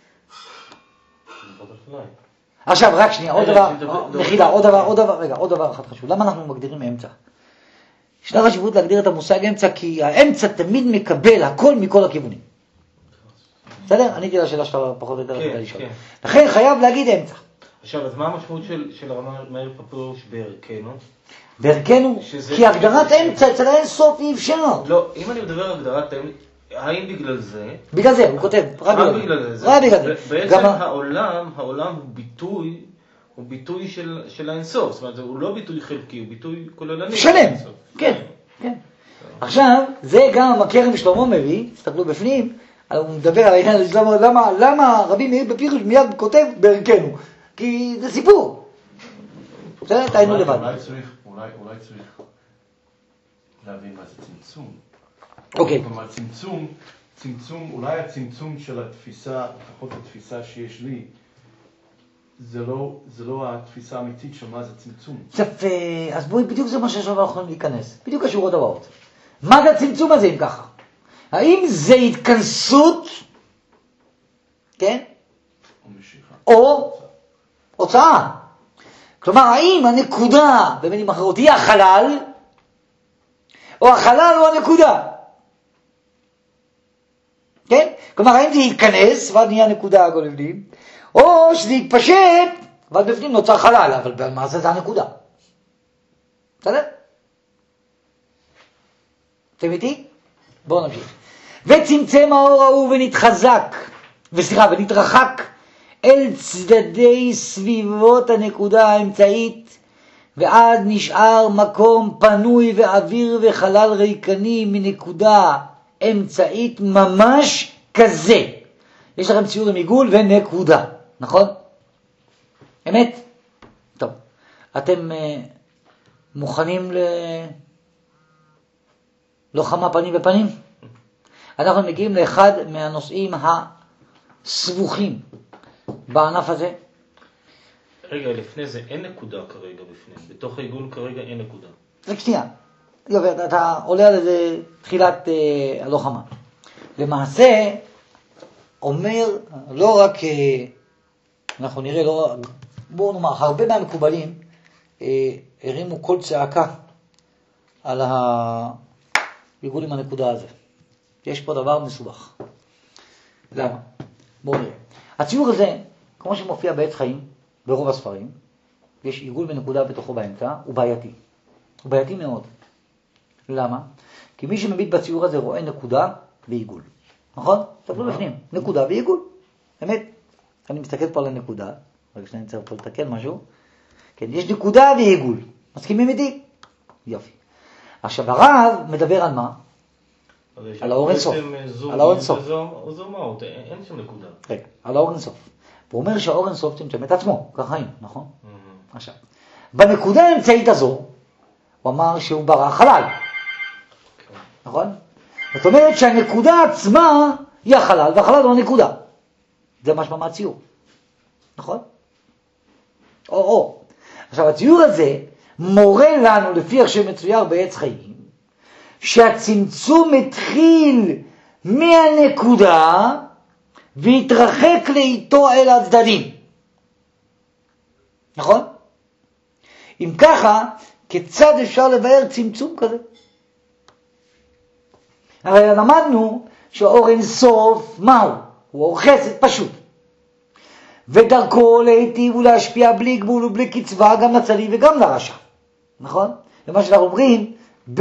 עכשיו רק שנייה, עוד דבר, מחילה, עוד דבר, עוד דבר, רגע, עוד דבר אחד חשוב. למה אנחנו מגדירים אמצע? ישנה חשיבות להגדיר את המושג אמצע, כי האמצע תמיד מקבל הכל מכל הכיוונים. בסדר? עניתי לשאלה שאתה פחות או יותר רצית לשאול. לכן חייב להגיד אמצע. עכשיו, אז מה המשמעות של הרב מאיר פפירוש בערכנו? בערכנו? כי הגדרת אמצע אצל האין סוף אי אפשר. לא, אם אני מדבר על הגדרת האמצע, האם בגלל זה? בגלל זה, הוא כותב, רק בגלל זה. רק בגלל זה. בעצם העולם, העולם הוא ביטוי, הוא ביטוי של, של האינסוף. זאת אומרת, הוא לא ביטוי חלקי, הוא ביטוי כוללני. שלם, כן, כן. עכשיו, זה גם הכרם שלמה מביא, תסתכלו בפנים, הוא מדבר על העניין, למה, למה רבי מאיר בפירוש מיד כותב בערכנו. כי זה סיפור. בסדר? תהיינו לבד. אולי צריך, אולי, אולי צריך להבין מה זה צמצום. אוקיי. כלומר, צמצום, צמצום, אולי הצמצום של התפיסה, לפחות התפיסה שיש לי, זה לא, זה לא התפיסה האמיתית של מה זה צמצום. יפה, אז בואי, בדיוק זה מה שעכשיו אנחנו יכולים להיכנס. בדיוק השורות הבאות. מה זה הצמצום הזה אם ככה? האם זה התכנסות, כן? או משיכה. או הוצאה. כלומר, האם הנקודה, במילים אחרות, היא החלל, או החלל הוא הנקודה? כן? כלומר, האם זה יתכנס, ועד נהיה נקודה הכל בפנים, או שזה יתפשט, ועד בפנים נוצר חלל, אבל במעשה זה הנקודה. בסדר? אתם איתי? בואו נמשיך. וצמצם האור ההוא ונתחזק, וסליחה, ונתרחק אל צדדי סביבות הנקודה האמצעית, ועד נשאר מקום פנוי ואוויר וחלל ריקני מנקודה אמצעית ממש כזה. יש לכם ציור עם עיגול ונקודה, נכון? אמת? טוב. אתם uh, מוכנים ללוחמה פנים בפנים? אנחנו מגיעים לאחד מהנושאים הסבוכים בענף הזה. רגע, לפני זה אין נקודה כרגע בפנים. בתוך העיגול כרגע אין נקודה. רק שנייה. יובל, אתה עולה על איזה תחילת אה, הלוחמה. למעשה, אומר, לא רק, אה, אנחנו נראה, לא, בואו נאמר, הרבה מהמקובלים אה, הרימו כל צעקה על העיגול עם הנקודה הזה. יש פה דבר מסובך. למה? בואו נראה. הציור הזה, כמו שמופיע בעת חיים, ברוב הספרים, יש עיגול בנקודה בתוכו באמצע, הוא בעייתי. הוא בעייתי מאוד. למה? כי מי שמביט בציור הזה רואה נקודה ועיגול. נכון? תסתכלו בפנים. נקודה ועיגול. באמת. אני מסתכל פה על הנקודה. רק שאני צריך פה לתקן משהו. כן, יש נקודה ועיגול. מסכימים איתי? יופי. עכשיו, הרב מדבר על מה? על האור אינסוף. על האור אינסוף. זו מהות, אין שם נקודה. רגע, על האור אינסוף. הוא אומר שהאור אינסוף צמצם את עצמו, ככה היינו, נכון? עכשיו, בנקודה האמצעית הזו, הוא אמר שהוא ברא חלל. נכון? זאת אומרת שהנקודה עצמה היא החלל, והחלל הוא הנקודה. זה משמע מהציור. נכון? או או. עכשיו, הציור הזה מורה לנו, לפי איך שמצויר בעץ חיים, שהצמצום התחיל מהנקודה והתרחק לאיתו אל הצדדים. נכון? אם ככה, כיצד אפשר לבאר צמצום כזה? הרי למדנו שהאור אינסוף, מהו? הוא אור חסד פשוט. ודרכו להיטיב ולהשפיע בלי גבול ובלי קצבה גם לצדיק וגם לרשע. נכון? ומה שאנחנו אומרים, ב...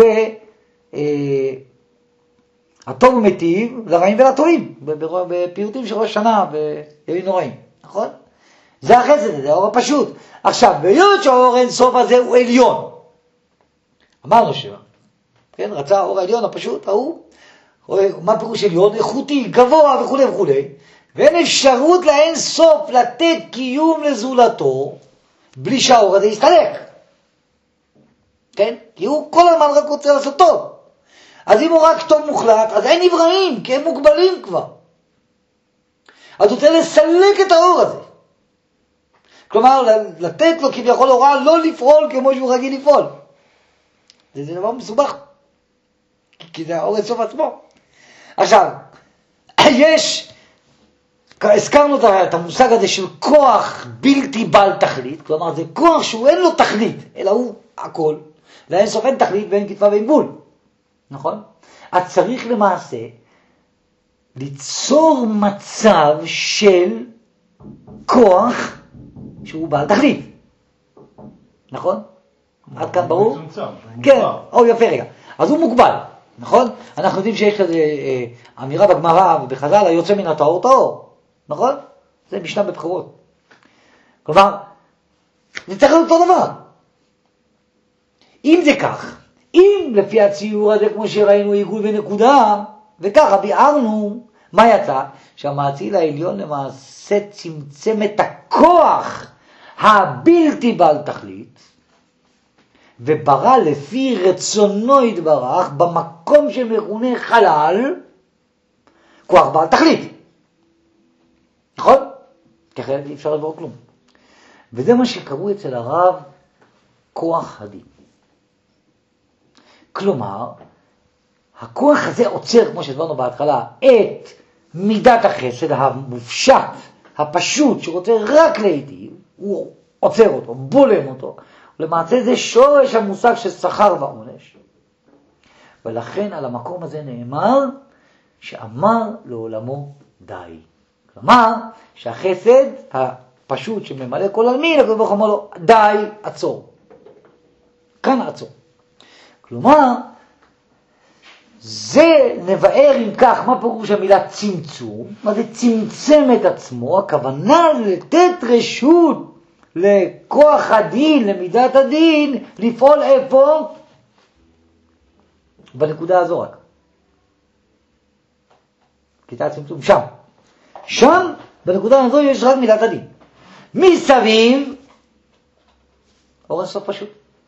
הטוב ומטיב לרעים ולטובים, בפיוטים של ראש שנה, בימים נוראים, נכון? זה החסד, זה האור הפשוט. עכשיו, בהיות שהאור אינסוף הזה הוא עליון, אמרנו שמה, כן? רצה האור העליון הפשוט, ההוא, מה פירוש עליון? איכותי, גבוה וכו' וכו', ואין אפשרות לאינסוף לתת קיום לזולתו, בלי שהאור הזה יסתלק. כן? כי הוא כל הזמן רק רוצה לעשות טוב. אז אם הוא רק טוב מוחלט, אז אין נבראים, כי הם מוגבלים כבר. אז הוא רוצה לסלק את האור הזה. כלומר, לתת לו כביכול הוראה לא לפעול כמו שהוא רגיל לפעול. זה, זה דבר מסובך. כי זה האור אינסוף עצמו. עכשיו, יש, הזכרנו את המושג הזה של כוח בלתי בעל תכלית, כלומר זה כוח שהוא אין לו תכלית, אלא הוא הכל. לאינסוף אין תכלית ואין כתפה ואין גבול. נכון? אז צריך למעשה ליצור מצב של כוח שהוא בעל תכלית. נכון? עד כאן ברור? כן, או יפה רגע. אז הוא מוגבל, נכון? אנחנו יודעים שיש כזה אה, אמירה בגמרא ובחז"ל, היוצא מן הטהור טהור. נכון? זה משנה בבחירות. כלומר, זה צריך להיות אותו דבר. אם זה כך, אם לפי הציור הזה, כמו שראינו, עיגול ונקודה, וככה ביארנו, מה יצא? שהמאציל העליון למעשה צמצם את הכוח הבלתי בעל תכלית, וברא לפי רצונו יתברך במקום שמכונה חלל, כוח בעל תכלית. נכון? ככה אי אפשר לברוא כלום. וזה מה שקראו אצל הרב כוח הדין. כלומר, הכוח הזה עוצר, כמו שדברנו בהתחלה, את מידת החסד המופשט, הפשוט, שרוצה רק להיטיב, הוא עוצר אותו, בולם אותו. ולמעשה זה שורש המושג של שכר ועונש. ולכן על המקום הזה נאמר שאמר לעולמו די. כלומר, שהחסד הפשוט שממלא כל עלמין, הקדוש ברוך הוא אמר לו, די, עצור. כאן עצור. כלומר, זה נבאר אם כך, מה פירוש המילה צמצום? מה זה צמצם את עצמו? הכוונה לתת רשות לכוח הדין, למידת הדין, לפעול איפה? בנקודה הזו רק. כיתה צמצום, שם. שם, בנקודה הזו יש רק מידת הדין. מסביב, אור הסוף פשוט.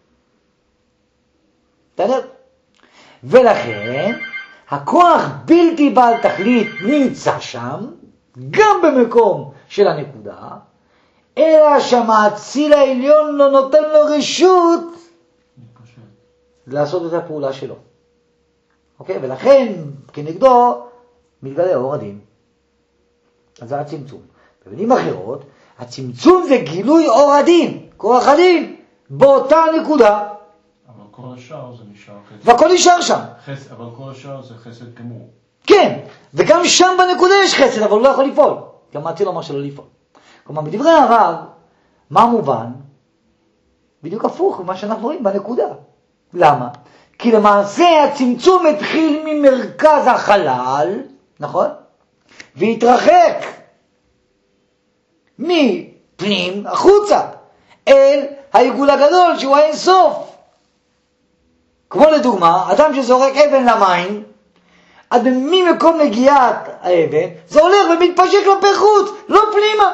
תדע. ולכן, הכוח בלתי בעל תכלית נמצא שם, גם במקום של הנקודה, אלא שהמאציל העליון לא נותן לו רשות לעשות את הפעולה שלו. אוקיי? ולכן, כנגדו, מתגלה אור הדין. אז זה הצמצום. במילים אחרות, הצמצום זה גילוי אור הדין, כוח הדין, באותה נקודה. אבל כל השאר זה נשאר חסד. והכל נשאר שם. חסד, אבל כל השאר זה חסד גמור. כן, וגם שם בנקודה יש חסד, אבל הוא לא יכול לפעול. גם מאציל אומר שלא לפעול. כלומר, בדברי הרב, מה מובן? בדיוק הפוך ממה שאנחנו רואים בנקודה. למה? כי למעשה הצמצום התחיל ממרכז החלל, נכון? והתרחק מפנים החוצה אל העיגול הגדול שהוא האין סוף. כמו לדוגמה, אדם שזורק אבן למים, עד ממקום נגיעת האבן, זה הולך ומתפשט כלפי חוץ, לא פנימה.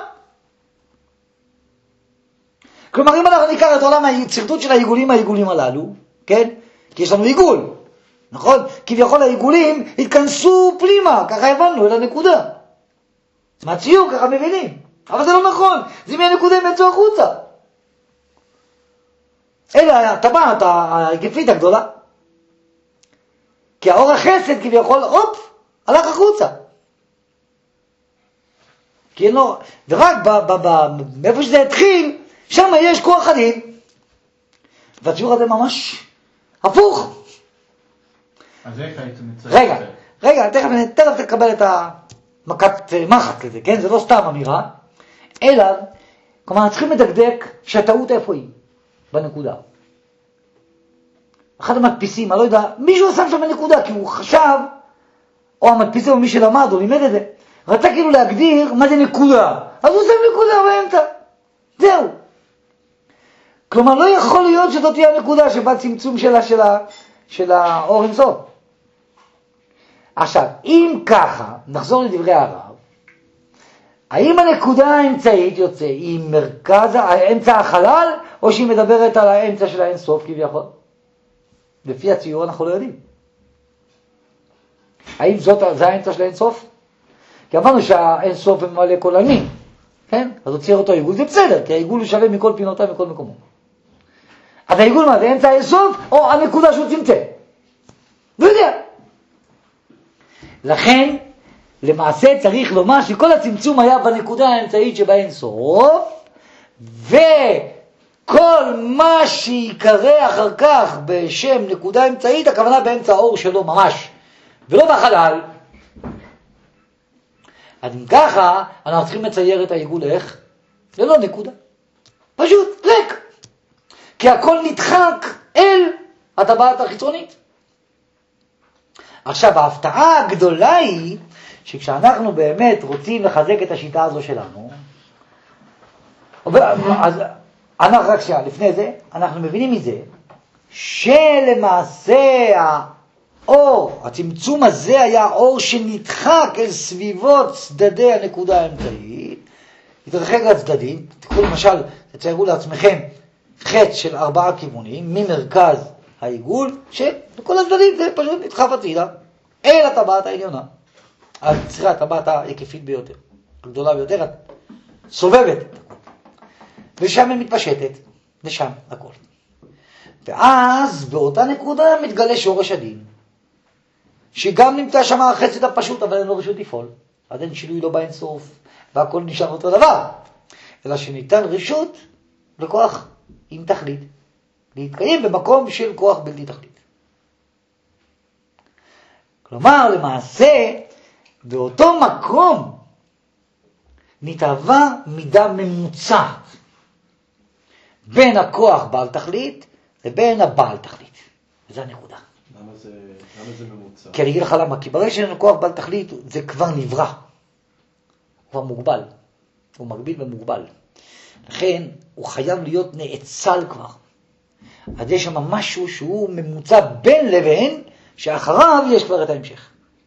כלומר, אם אנחנו ניקח את עולם הצרטוט של העיגולים, העיגולים הללו, כן? כי יש לנו עיגול, נכון? כביכול העיגולים התכנסו פנימה, ככה הבנו אל הנקודה. מהציור, ככה מבינים. אבל זה לא נכון, זה מהנקודה הם יצאו החוצה. אלא הטבעת הגפית הגדולה. כי האור החסד כביכול, הופ, הלך החוצה. כי אין לו, ורק באיפה שזה התחיל, שם יש כוח הדין. והציור הזה ממש הפוך. אז איך הייתם מצטער? רגע, רגע, תכף, תכף תקבל את המכת מחט לזה, כן? זה לא סתם אמירה, אלא, כלומר, צריכים לדקדק שהטעות איפה היא, בנקודה. אחד המדפיסים, אני לא יודע, מישהו שם שם בנקודה, כי הוא חשב, או המדפיסים או מי שלמד, או לימד את זה, רצה כאילו להגדיר מה זה נקודה, אז הוא שם נקודה באמצע, זהו. כלומר, לא יכול להיות שזאת תהיה הנקודה שבה צמצום שלה, שלה, של האור אינסוף. עכשיו, אם ככה, נחזור לדברי הרב, האם הנקודה האמצעית יוצא היא מרכז, האמצע החלל, או שהיא מדברת על האמצע של האינסוף כביכול? לפי הציור אנחנו לא יודעים. האם זאת, זה האמצע של האינסוף? כי אמרנו שהאינסוף ממלא כל עלמין, כן? אז הוא צייר אותו עיגול, זה בסדר, כי העיגול הוא שווה מכל פינותיו ומכל מקומו. אז העיגול מה, זה אמצע האינסוף, או הנקודה שהוא צמצם? לא יודע. לכן, למעשה צריך לומר שכל הצמצום היה בנקודה האמצעית שבה אינסוף, וכל מה שיקרא אחר כך בשם נקודה אמצעית, הכוונה באמצע האור שלו ממש, ולא בחלל. אז אם ככה, אנחנו צריכים לצייר את העיגול איך? ללא נקודה. פשוט, ריק. כי הכל נדחק אל הטבעת החיצונית. עכשיו, ההפתעה הגדולה היא, שכשאנחנו באמת רוצים לחזק את השיטה הזו שלנו, אז אנחנו רק שעה, לפני זה, אנחנו מבינים מזה, שלמעשה האור, הצמצום הזה היה אור שנדחק אל סביבות צדדי הנקודה האמצעית, התרחק לצדדים, תקחו למשל תציירו לעצמכם חץ של ארבעה כיוונים, ממרכז העיגול, שכל הצדדים זה פשוט נדחף הצידה, אל הטבעת העליונה. אז צריכה הטבעת ההיקפית ביותר, הגדולה ביותר, סובבת, ושם היא מתפשטת, ושם הכל. ואז באותה נקודה מתגלה שורש הדין, שגם נמצא שם החסד הפשוט, אבל אין לו רשות לפעול. אז אין שינוי לא באינסוף, והכל נשאר אותו דבר. אלא שניתן רשות לכוח עם תכלית, להתקיים במקום של כוח בלתי תכלית. כלומר, למעשה, באותו מקום נתהווה מידה ממוצעת בין הכוח בעל תכלית לבין הבעל תכלית. וזו הנקודה. למה זה, למה זה ממוצע? כי אני אגיד לך למה, כי ברגע שאין כוח בעל תכלית זה כבר נברא. הוא כבר מוגבל. הוא מגביל ומוגבל. לכן הוא חייב להיות נאצל כבר. אז יש שם משהו שהוא ממוצע בין לבין, שאחריו יש כבר את ההמשך.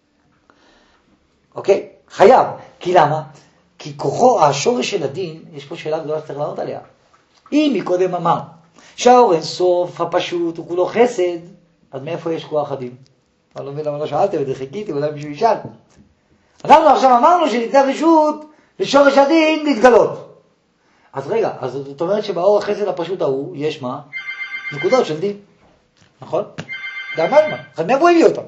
אוקיי? חייב. כי למה? כי כוחו, השורש של הדין, יש פה שאלה גדולה שצריך לענות עליה. אם מקודם אמר שהאור אין סוף הפשוט הוא כולו חסד, אז מאיפה יש כוח הדין? אני לא מבין למה לא שאלתם את זה, חיכיתי, אולי מישהו ישאל. אנחנו עכשיו אמרנו שניתן רשות לשורש הדין להתגלות. אז רגע, אז זאת אומרת שבאור החסד הפשוט ההוא יש מה? נקודות של דין. נכון? זה המזמן. אז מאיפה הביא אותם?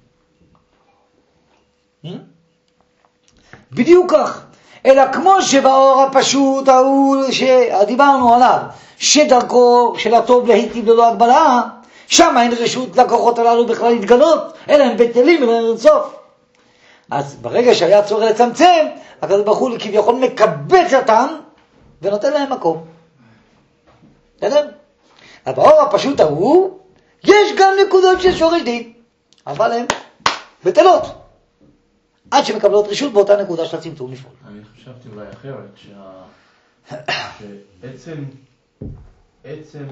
בדיוק כך. אלא כמו שבאור הפשוט ההוא שדיברנו עליו, שדרכו של הטוב להיטיב ללא הגבלה, שם אין רשות לכוחות הללו בכלל להתגלות, אלא הם בטלים אלא אין סוף. אז ברגע שהיה צורך לצמצם, הקדוש ברוך הוא כביכול מקבץ אותם ונותן להם מקום. בסדר? אז באור הפשוט ההוא יש גם נקודות של שורש דין, אבל הן בטלות. עד שמקבלות רשות באותה נקודה של הצמצום לפעול. אני חשבתי אולי אחרת, שה... שעצם עצם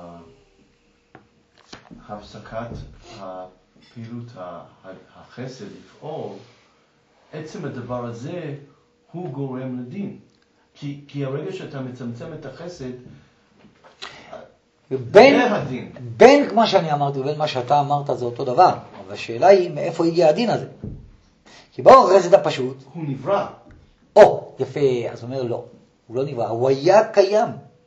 ההפסקת הפעילות החסד לפעול, עצם הדבר הזה הוא גורם לדין. כי, כי הרגע שאתה מצמצם את החסד, בין, זה הדין. בין כמו שאני אמרתי ובין מה שאתה אמרת זה אותו דבר. אבל השאלה היא מאיפה הגיע הדין הזה. כי באור החסד הפשוט הוא נברא. או, יפה, אז הוא אומר לא, הוא לא נברא, הוא היה קיים.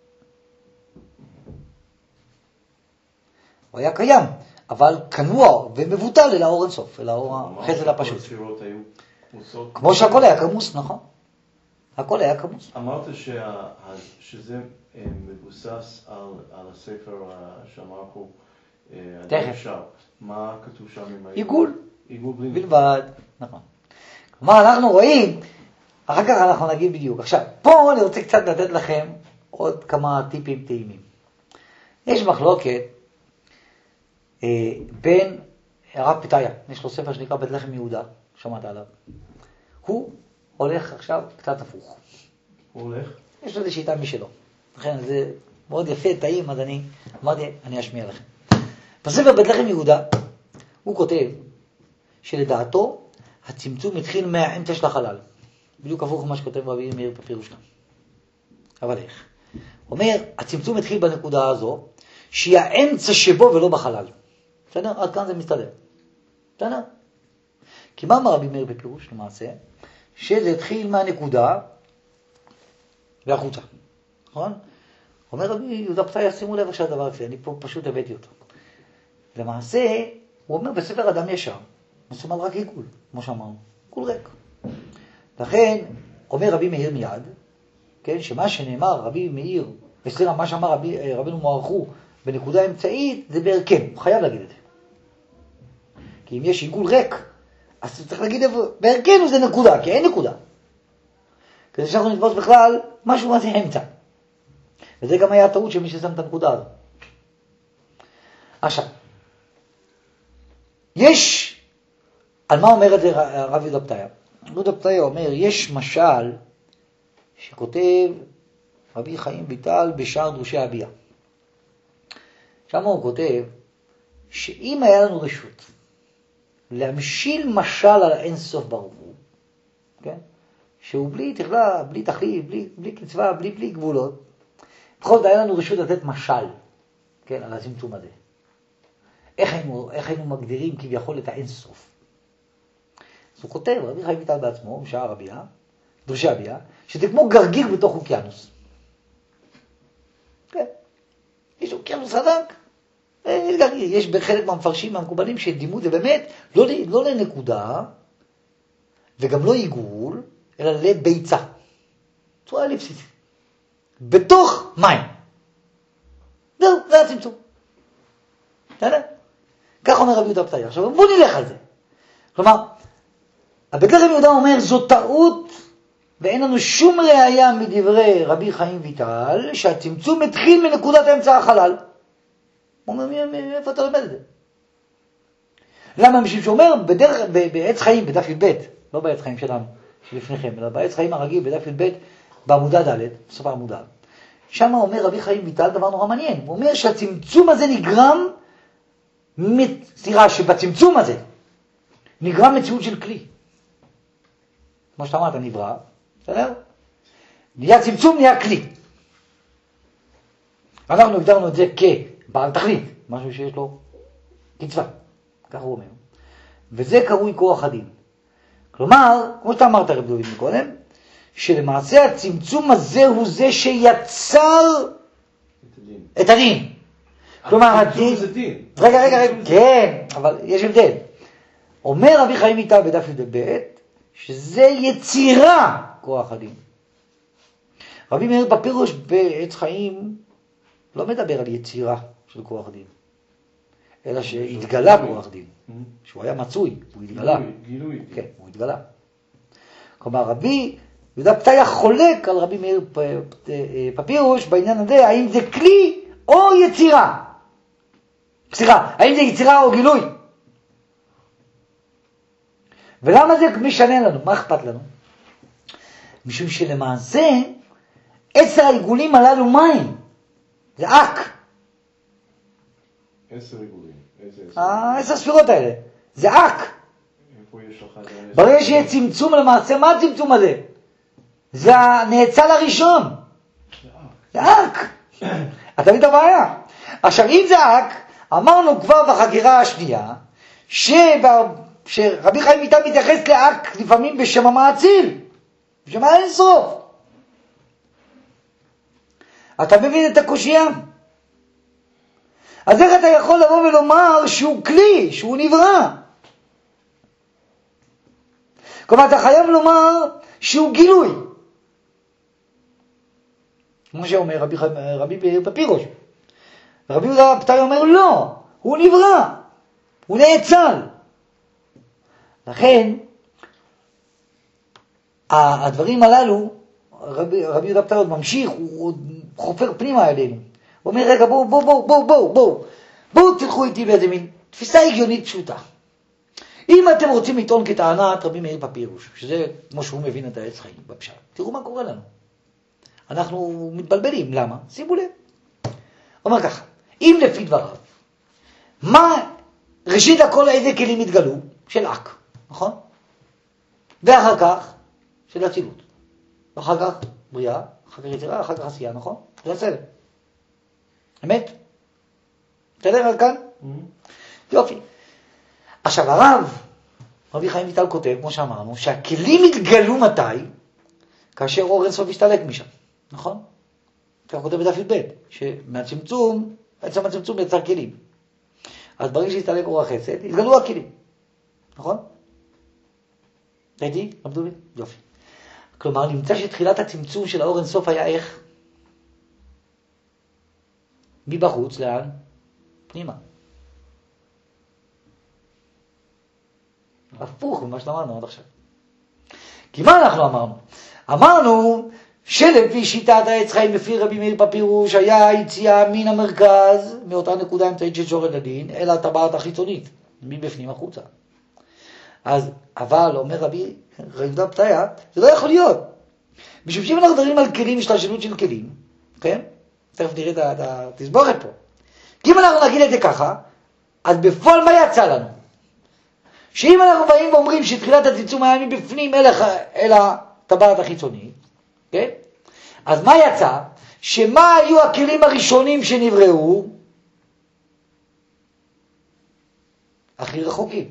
הוא היה קיים, אבל כנוע ומבוטל אל האור אינסוף, אל האור החסד הפשוט. כמו שהכל היה כמוס, נכון? הכל היה כמוס. אמרת שה, שזה מבוסס על, על הספר שאמר פה, תכף. מה כתוב שם עם עיגול. עיגול בלי בלבד, נכון. כלומר, אנחנו רואים, אחר כך אנחנו נגיד בדיוק. עכשיו, פה אני רוצה קצת לתת לכם עוד כמה טיפים טעימים. יש מחלוקת אה, בין הרב פתיה, יש לו ספר שנקרא בית לחם יהודה, שמעת עליו. הוא הולך עכשיו קצת הפוך. הוא הולך? יש לו איזו שיטה משלו. לכן זה מאוד יפה, טעים, אז אני אמרתי, אני אשמיע לכם. בספר בית לחם יהודה, הוא כותב שלדעתו, הצמצום התחיל מהאמצע של החלל. בדיוק הפוך מה שכותב רבי מאיר בפירוש שלו. אבל איך? הוא אומר, הצמצום התחיל בנקודה הזו, שהיא האמצע שבו ולא בחלל. בסדר? עד כאן זה מסתדר. בסדר? כי מה אמר רבי מאיר בפירוש למעשה? שזה התחיל מהנקודה והחוצה. נכון? אומר רבי יהודה פתיה, שימו לב עכשיו דבר כזה, אני פה פשוט הבאתי אותו. למעשה, הוא אומר בספר אדם ישר, מסומן רק עיגול, כמו שאמרנו, עיגול ריק. לכן, אומר רבי מאיר מיד, כן, שמה שנאמר רבי מאיר, בסדר, מה שאמר רבי, רבינו מוערכו בנקודה אמצעית, זה בערכם, הוא חייב להגיד את זה. כי אם יש עיגול ריק, אז צריך להגיד בערכנו זה נקודה, כי אין נקודה. כדי שאנחנו נתפוס בכלל משהו מה זה אמצע. וזה גם היה הטעות של מי ששם את הנקודה הזו. עכשיו, יש, על מה אומר את זה הרב יהודה פתיה? יהודה פתיה אומר, יש משל שכותב רבי חיים ויטל בשער דרושי הביאה. שם הוא כותב שאם היה לנו רשות להמשיל משל על האין סוף ברוך הוא, כן? שהוא בלי תכלה, בלי תכלית, בלי, בלי קצבה, בלי, בלי גבולות, בכל זאת היה לנו רשות לתת משל, כן, על הצמצום הזה. איך היינו, איך היינו מגדירים כביכול את האינסוף? אז הוא כותב, רבי חיים ויטל בעצמו, משער הביאה, דרשי הביאה, שזה כמו גרגיר בתוך אוקיינוס. כן, יש אוקיינוס ענק, יש גרגיר. יש בחלק מהמפרשים מהמקובלים שדימו את זה באמת לא, לא לנקודה, וגם לא עיגול, אלא לביצה. צורה אליפסית. בתוך מים. זהו, זה הצמצום. בסדר? כך אומר רבי יהודה פתיה. עכשיו בוא נלך על זה. כלומר, הבית לחם יהודה אומר, זו טעות, ואין לנו שום ראייה מדברי רבי חיים ויטל, שהצמצום התחיל מנקודת האמצע החלל. הוא אומר, איפה אתה לומד את זה? למה? משום שאומר, בדרך, בעץ חיים, בדף י"ב, לא בעץ חיים שלנו, שלפניכם, אלא בעץ חיים הרגיל, בדף י"ב, בעמודה ד', בסוף העמודה. שם אומר רבי חיים ויטל דבר נורא מעניין. הוא אומר שהצמצום הזה נגרם, סליחה, שבצמצום הזה נגרם מציאות של כלי. כמו שאתה אמרת, נברא, בסדר? נהיה צמצום, נהיה כלי. אנחנו הגדרנו את זה כבעל תכלית, משהו שיש לו קצבה, כך הוא אומר. וזה קרוי כוח הדין. כלומר, כמו שאתה אמרת רב דוד מקודם, שלמעשה הצמצום הזה הוא זה שיצר את הדין. את הדין. כלומר, הדין... זה דין. רגע, רגע, רגע, כן, אבל יש הבדל. אומר רבי חיים ויטל בדף י"ב, שזה יצירה כוח הדין. רבי מאיר בפירוש בעץ חיים לא מדבר על יצירה של כוח הדין, אלא שהתגלה כוח דין, שהוא היה מצוי, הוא התגלה. גילוי. כן, הוא התגלה. כלומר, רבי יהודה פתיה חולק על רבי מאיר פפירוש בעניין הזה, האם זה כלי או יצירה. סליחה, האם זה יצירה או גילוי. ולמה זה משנה לנו? מה אכפת לנו? משום שלמעשה, עשר העיגולים הללו מים. זה אק. עשר עיגולים. העשר ספירות האלה. זה אק. איפה יש לך את העשר? ברגע שיהיה צמצום למעשה, מה הצמצום הזה? זה הנאצל הראשון. זה אק. אתה מבין את הבעיה? עכשיו, אם זה אק, אמרנו כבר בחקירה השנייה, שבא... שרבי חיים ויטל מתייחס לאק לפעמים בשם המעציל, בשם האינסוף. אתה מבין את הקושיה? אז איך אתה יכול לבוא ולומר שהוא כלי, שהוא נברא? כלומר, אתה חייב לומר שהוא גילוי. כמו שאומר רבי, רבי מאיר פפירוש. רבי יהודה פתיה אומר לא, הוא נברא, הוא נאצל. לכן, הדברים הללו, רבי, רבי יהודה פתיה עוד ממשיך, הוא עוד חופר פנימה אלינו. הוא אומר, רגע, בואו, בואו, בואו, בואו, בואו, בואו, בואו תלכו איתי באיזה מין תפיסה הגיונית פשוטה. אם אתם רוצים לטעון כטענת רבי מאיר פפירוש, שזה כמו שהוא מבין את העץ חיים בפשט, תראו מה קורה לנו. אנחנו מתבלבלים, למה? שימו לב. אומר ככה, אם לפי דבריו, מה ראשית הכל איזה כלים התגלו? של אק, נכון? ואחר כך של אצילות. ואחר כך בריאה, אחר כך יצירה, אחר כך עשייה, נכון? זה הסדר. אמת? בסדר עד כאן? יופי. עכשיו הרב, רבי חיים ויטל כותב, כמו שאמרנו, שהכלים התגלו מתי? כאשר אור אינסוף השתלק משם, נכון? כך כותב בדף י"ב, שמהצמצום, בעצם הצמצום יצר כלים. אז ברגע שהסתלק אור החסד, התגלו הכלים, נכון? ראיתי? למדו לי? יופי. כלומר, נמצא שתחילת הצמצום של האור אינסוף היה איך? מבחוץ, לאן? פנימה. הפוך ממה שלמדנו עד עכשיו. כי מה אנחנו אמרנו? אמרנו שלפי שיטת העץ חיים לפי רבי מאיר פפירוש היה היציאה מן המרכז, מאותה נקודה אמצעית של שורת הדין, אל הטבעת החיצונית, מבפנים החוצה. אז, אבל אומר רבי יהודה פתיה, זה לא יכול להיות. משום שאם אנחנו מדברים על כלים, השתלשלות של כלים, כן? תכף נראה את התסבורת פה. כי אם אנחנו נגיד את זה ככה, אז בפועל מה יצא לנו? שאם אנחנו באים ואומרים שתחילת הצמצום היה מבפנים אל, אל הטבעת החיצונית, כן? אז מה יצא? שמה היו הכלים הראשונים שנבראו? הכי רחוקים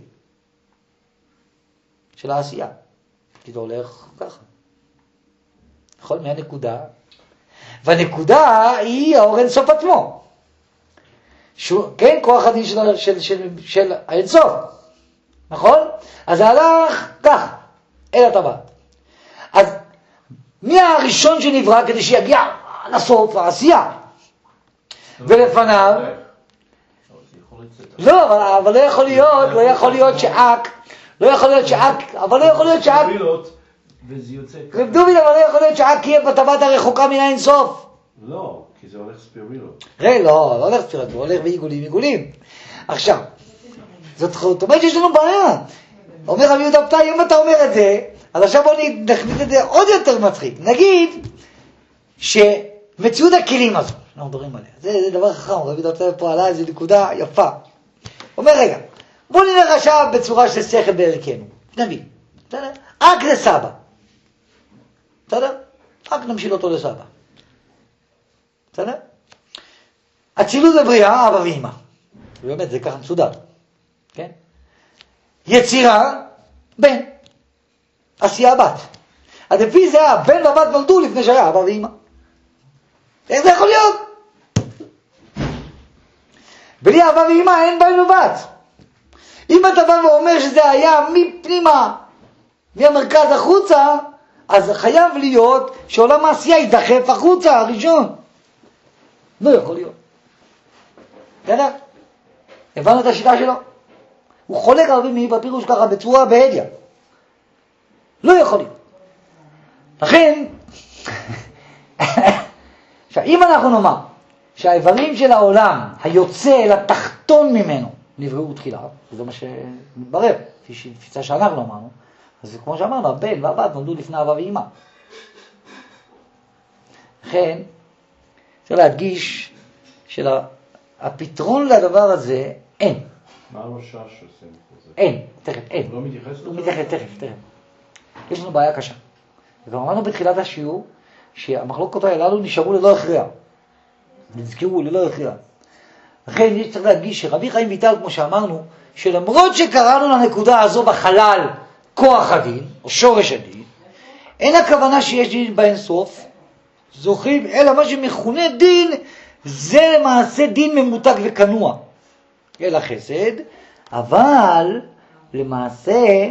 של העשייה. כי זה הולך ככה. נכון? מהנקודה. והנקודה היא האור אינסוף עצמו. שהוא, כן, כוח הדין של, של, של, של האינסוף. נכון? אז זה הלך ככה, אל הטבעת. אז מי הראשון שנברא כדי שיגיע לסוף העשייה? ולפניו... לא, אבל, אבל לא יכול להיות, לא יכול להיות שאק, לא יכול להיות שאק, אבל לא יכול להיות שאק... רב דוד, אבל לא יכול להיות שאק יהיה בטבעת הרחוקה מן האינסוף. לא, כי זה הולך ספירילות. ראה, לא, לא הולך ספירילות, הוא הולך בעיגולים, עיגולים. עכשיו, זאת אומרת שיש לנו בעיה. אומר רבי יהודה פתאי, אם אתה אומר את זה, אז עכשיו בוא נכניס את זה עוד יותר מצחיק. נגיד שמציאות הכלים הזו, אנחנו מדברים עליה, זה, זה דבר חכם, רבי יהודה פתאי פה עלה איזו נקודה יפה. אומר רגע, בוא נלך עכשיו בצורה של שכל בערכנו. נבין, בסדר? רק לסבא. בסדר? רק נמשיל אותו לסבא. בסדר? הצילות בבריאה, אבא ואמא. באמת, זה ככה מסודר. כן? יצירה, בן. עשייה בת. אז לפי זה הבן והבת נולדו לפני שהיה אבא ואמא. איך זה יכול להיות? בלי אבא ואמא אין בן ובת. אם אתה בא ואומר שזה היה מפנימה, מהמרכז החוצה, אז חייב להיות שעולם העשייה יידחף החוצה, הראשון. לא יכול להיות. בסדר? הבנו את השיטה שלו? הוא חולק הרבה מי בפירוש ככה בצורה בהדיה. לא יכול להיות. לכן, עכשיו, אם אנחנו נאמר שהאיברים של העולם היוצא אל התחתון ממנו נבראו תחילה, וזה מה שמתברר, כפי תפיסה שאנחנו אמרנו, אז כמו שאמרנו, הבן והבת נולדו לפני אבא ואמא. לכן, צריך להדגיש שהפתרון לדבר הזה אין. מה הראשה שעושים את זה? אין, תכף, אין. הוא לא מתייחס לזה? הוא מתייחס, תכף, תכף. יש לנו בעיה קשה. וגם אמרנו בתחילת השיעור, שהמחלוקות הללו נשארו ללא הכריע. נזכרו ללא הכריע. לכן יש צריך להדגיש שרבי חיים ויטל, כמו שאמרנו, שלמרות שקראנו לנקודה הזו בחלל כוח הדין, או שורש הדין, אין הכוונה שיש דין באינסוף, זוכרים, אלא מה שמכונה דין, זה למעשה דין ממותג וקנוע. אל החסד, אבל למעשה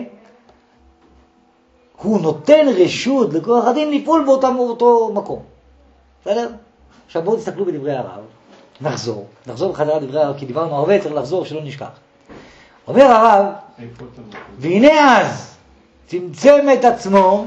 הוא נותן רשות לכוח הדין לפעול באותם, באותו מקום. בסדר? עכשיו בואו תסתכלו בדברי הרב, נחזור, נחזור בחזרה דברי הרב, כי דיברנו הרבה, צריך לחזור שלא נשכח. אומר הרב, והנה אז צמצם את עצמו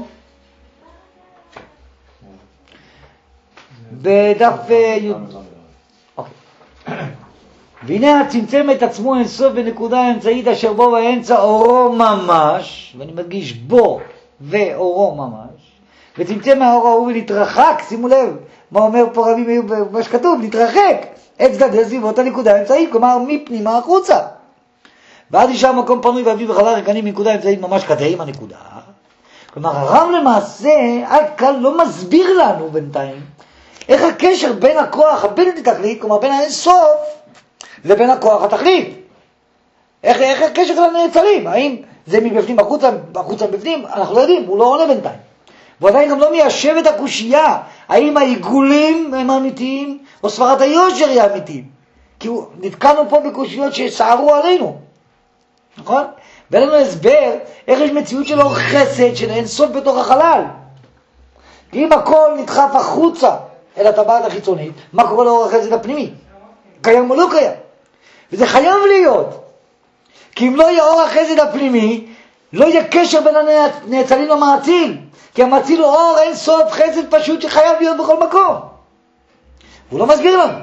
בדף י' אוקיי. והנה צמצם את עצמו אינסוף בנקודה האמצעית אשר בו באמצע אורו ממש, ואני מדגיש בו ואורו ממש, וצמצם מהאור ההוא ולהתרחק, שימו לב מה אומר פה רבי מאיר במה שכתוב, להתרחק את צדדי סביבות הנקודה האמצעית, כלומר מפנימה החוצה, ועד ישאר מקום פנוי ואביב וחלל רקני מנקודה האמצעית ממש כדי עם הנקודה. כלומר הרב למעשה עד כאן לא מסביר לנו בינתיים איך הקשר בין הכוח הבלתי תכלית, כלומר בין האינסוף לבין הכוח התכלית. איך, איך הקשר של הנעצרים? האם זה מבפנים החוצה, החוצה מבפנים? אנחנו לא יודעים, הוא לא עונה בינתיים. ועדיין גם לא מיישב את הקושייה, האם העיגולים הם אמיתיים, או ספרת היושר היא אמיתיים. כי נתקענו פה בקושיות שסערו עלינו. נכון? ואין לנו הסבר איך יש מציאות של אור חסד, של אינסוף בתוך החלל. אם הכל נדחף החוצה אל הטבעת החיצונית, מה קורה לאור החסד הפנימי? קיים או לא קיים? וזה חייב להיות. כי אם לא יהיה אור החסד הפנימי, לא יהיה קשר בין הנאצלים למאציל. כי המאציל הוא אור אין סוף חסד פשוט שחייב להיות בכל מקום. הוא לא מסביר לנו.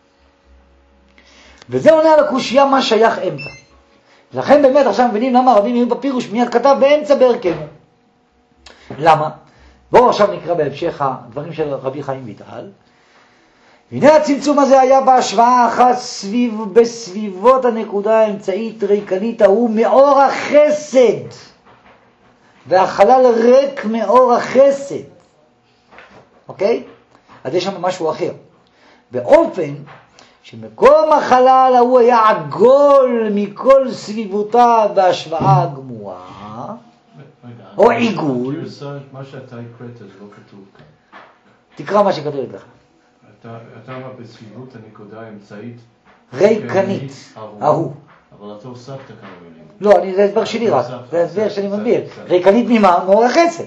וזה עונה על הקושייה מה שייך אמצע. לכן באמת עכשיו מבינים למה רבי מאיר בפירוש מיד כתב באמצע בערכנו. למה? בואו עכשיו נקרא בהמשך הדברים של רבי חיים ויטל. והנה הצמצום הזה היה בהשוואה אחת סביב, בסביבות הנקודה האמצעית ריקנית ההוא מאור החסד. והחלל ריק מאור החסד. אוקיי? אז יש שם משהו אחר. באופן שמקום החלל ההוא היה עגול מכל סביבותיו בהשוואה גמורה, או עיגול. מה שאתה הקראת זה לא כתוב כאן. תקרא מה שכתוב לך. אתה אמר בסביבות הנקודה האמצעית ריקנית, ההוא. אבל אתה הוספת כמה מילים. לא, אני, זה הסבר שלי רק, זה הסבר שאני מסביר. ריקנית ממה? מאור החסד.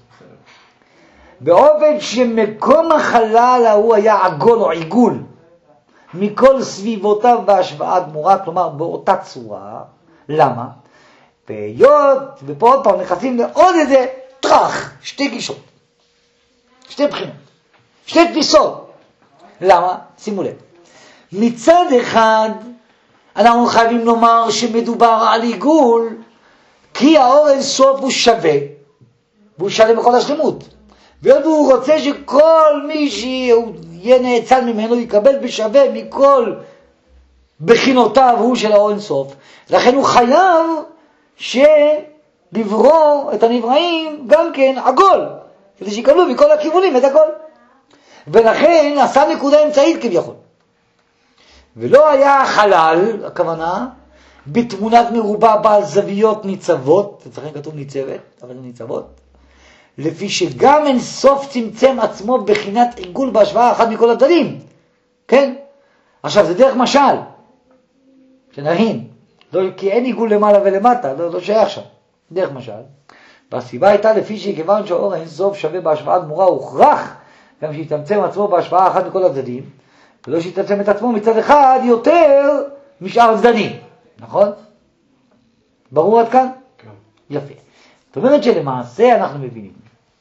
באופן שמקום החלל ההוא היה עגול או עיגול מכל סביבותיו בהשוואה גמורה, כלומר באותה צורה. למה? בהיות, ופה עוד פעם נכנסים לעוד איזה טרח, שתי גישות, שתי בחינות, שתי תפיסות. למה? שימו לב. מצד אחד אנחנו חייבים לומר שמדובר על עיגול, כי האור אין סוף הוא שווה, והוא שלם בכל השלמות. והוא רוצה שכל מי שיהיה נאצל ממנו יקבל בשווה מכל בחינותיו הוא של האור אין סוף. לכן הוא חייב שלברוא את הנבראים גם כן עגול, כדי שיקבלו מכל הכיוונים את הכל. ולכן עשה נקודה אמצעית כביכול. ולא היה חלל, הכוונה, בתמונת מרובע בעל זוויות ניצבות, אצלכם כתוב ניצבת, אבל זה ניצבות, לפי שגם אין סוף צמצם עצמו בחינת עיגול בהשוואה אחת מכל הצדדים. כן? עכשיו זה דרך משל, שנבין, לא, כי אין עיגול למעלה ולמטה, לא, לא שייך שם, דרך משל. והסיבה הייתה לפי שכיוון שהאור אין סוף שווה בהשוואה גמורה, הוכרח גם שיתמצם עצמו בהשוואה אחת מכל הצדדים, ולא שיתמצם את עצמו מצד אחד יותר משאר הצדדים. נכון? ברור עד כאן? כן. יפה. זאת אומרת שלמעשה אנחנו מבינים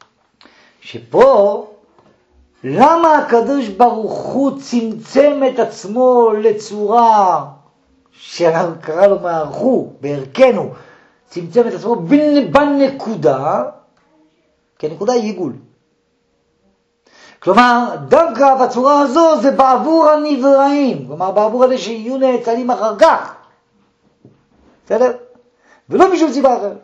שפה למה הקדוש ברוך הוא צמצם את עצמו לצורה שקרא לו מערכו, בערכנו, צמצם את עצמו בנקודה, כי הנקודה היא עיגול. כלומר, דווקא בצורה הזו זה בעבור הנבראים, כלומר בעבור אלה שיהיו נאצלים אחר כך. בסדר? ולא משום סיבה אחרת.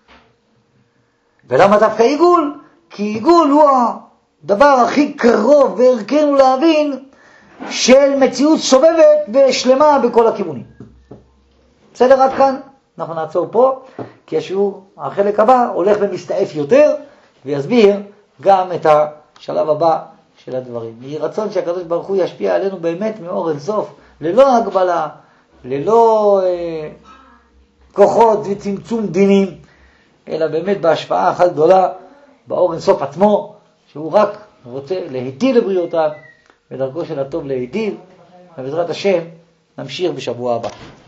ולמה דווקא עיגול? כי עיגול הוא הדבר הכי קרוב וערכנו להבין של מציאות סובבת ושלמה בכל הכיוונים. בסדר עד כאן? אנחנו נעצור פה, כי השיעור, החלק הבא, הולך ומסתעף יותר, ויסביר גם את השלב הבא של הדברים. יהי רצון שהקדוש ברוך הוא ישפיע עלינו באמת מאור אין סוף, ללא הגבלה, ללא אה, כוחות וצמצום דינים, אלא באמת בהשפעה אחת גדולה, באור אין סוף עצמו, שהוא רק רוצה להיטיב לבריאותיו, ודרכו של הטוב להיטיב, ובעזרת השם נמשיך בשבוע הבא.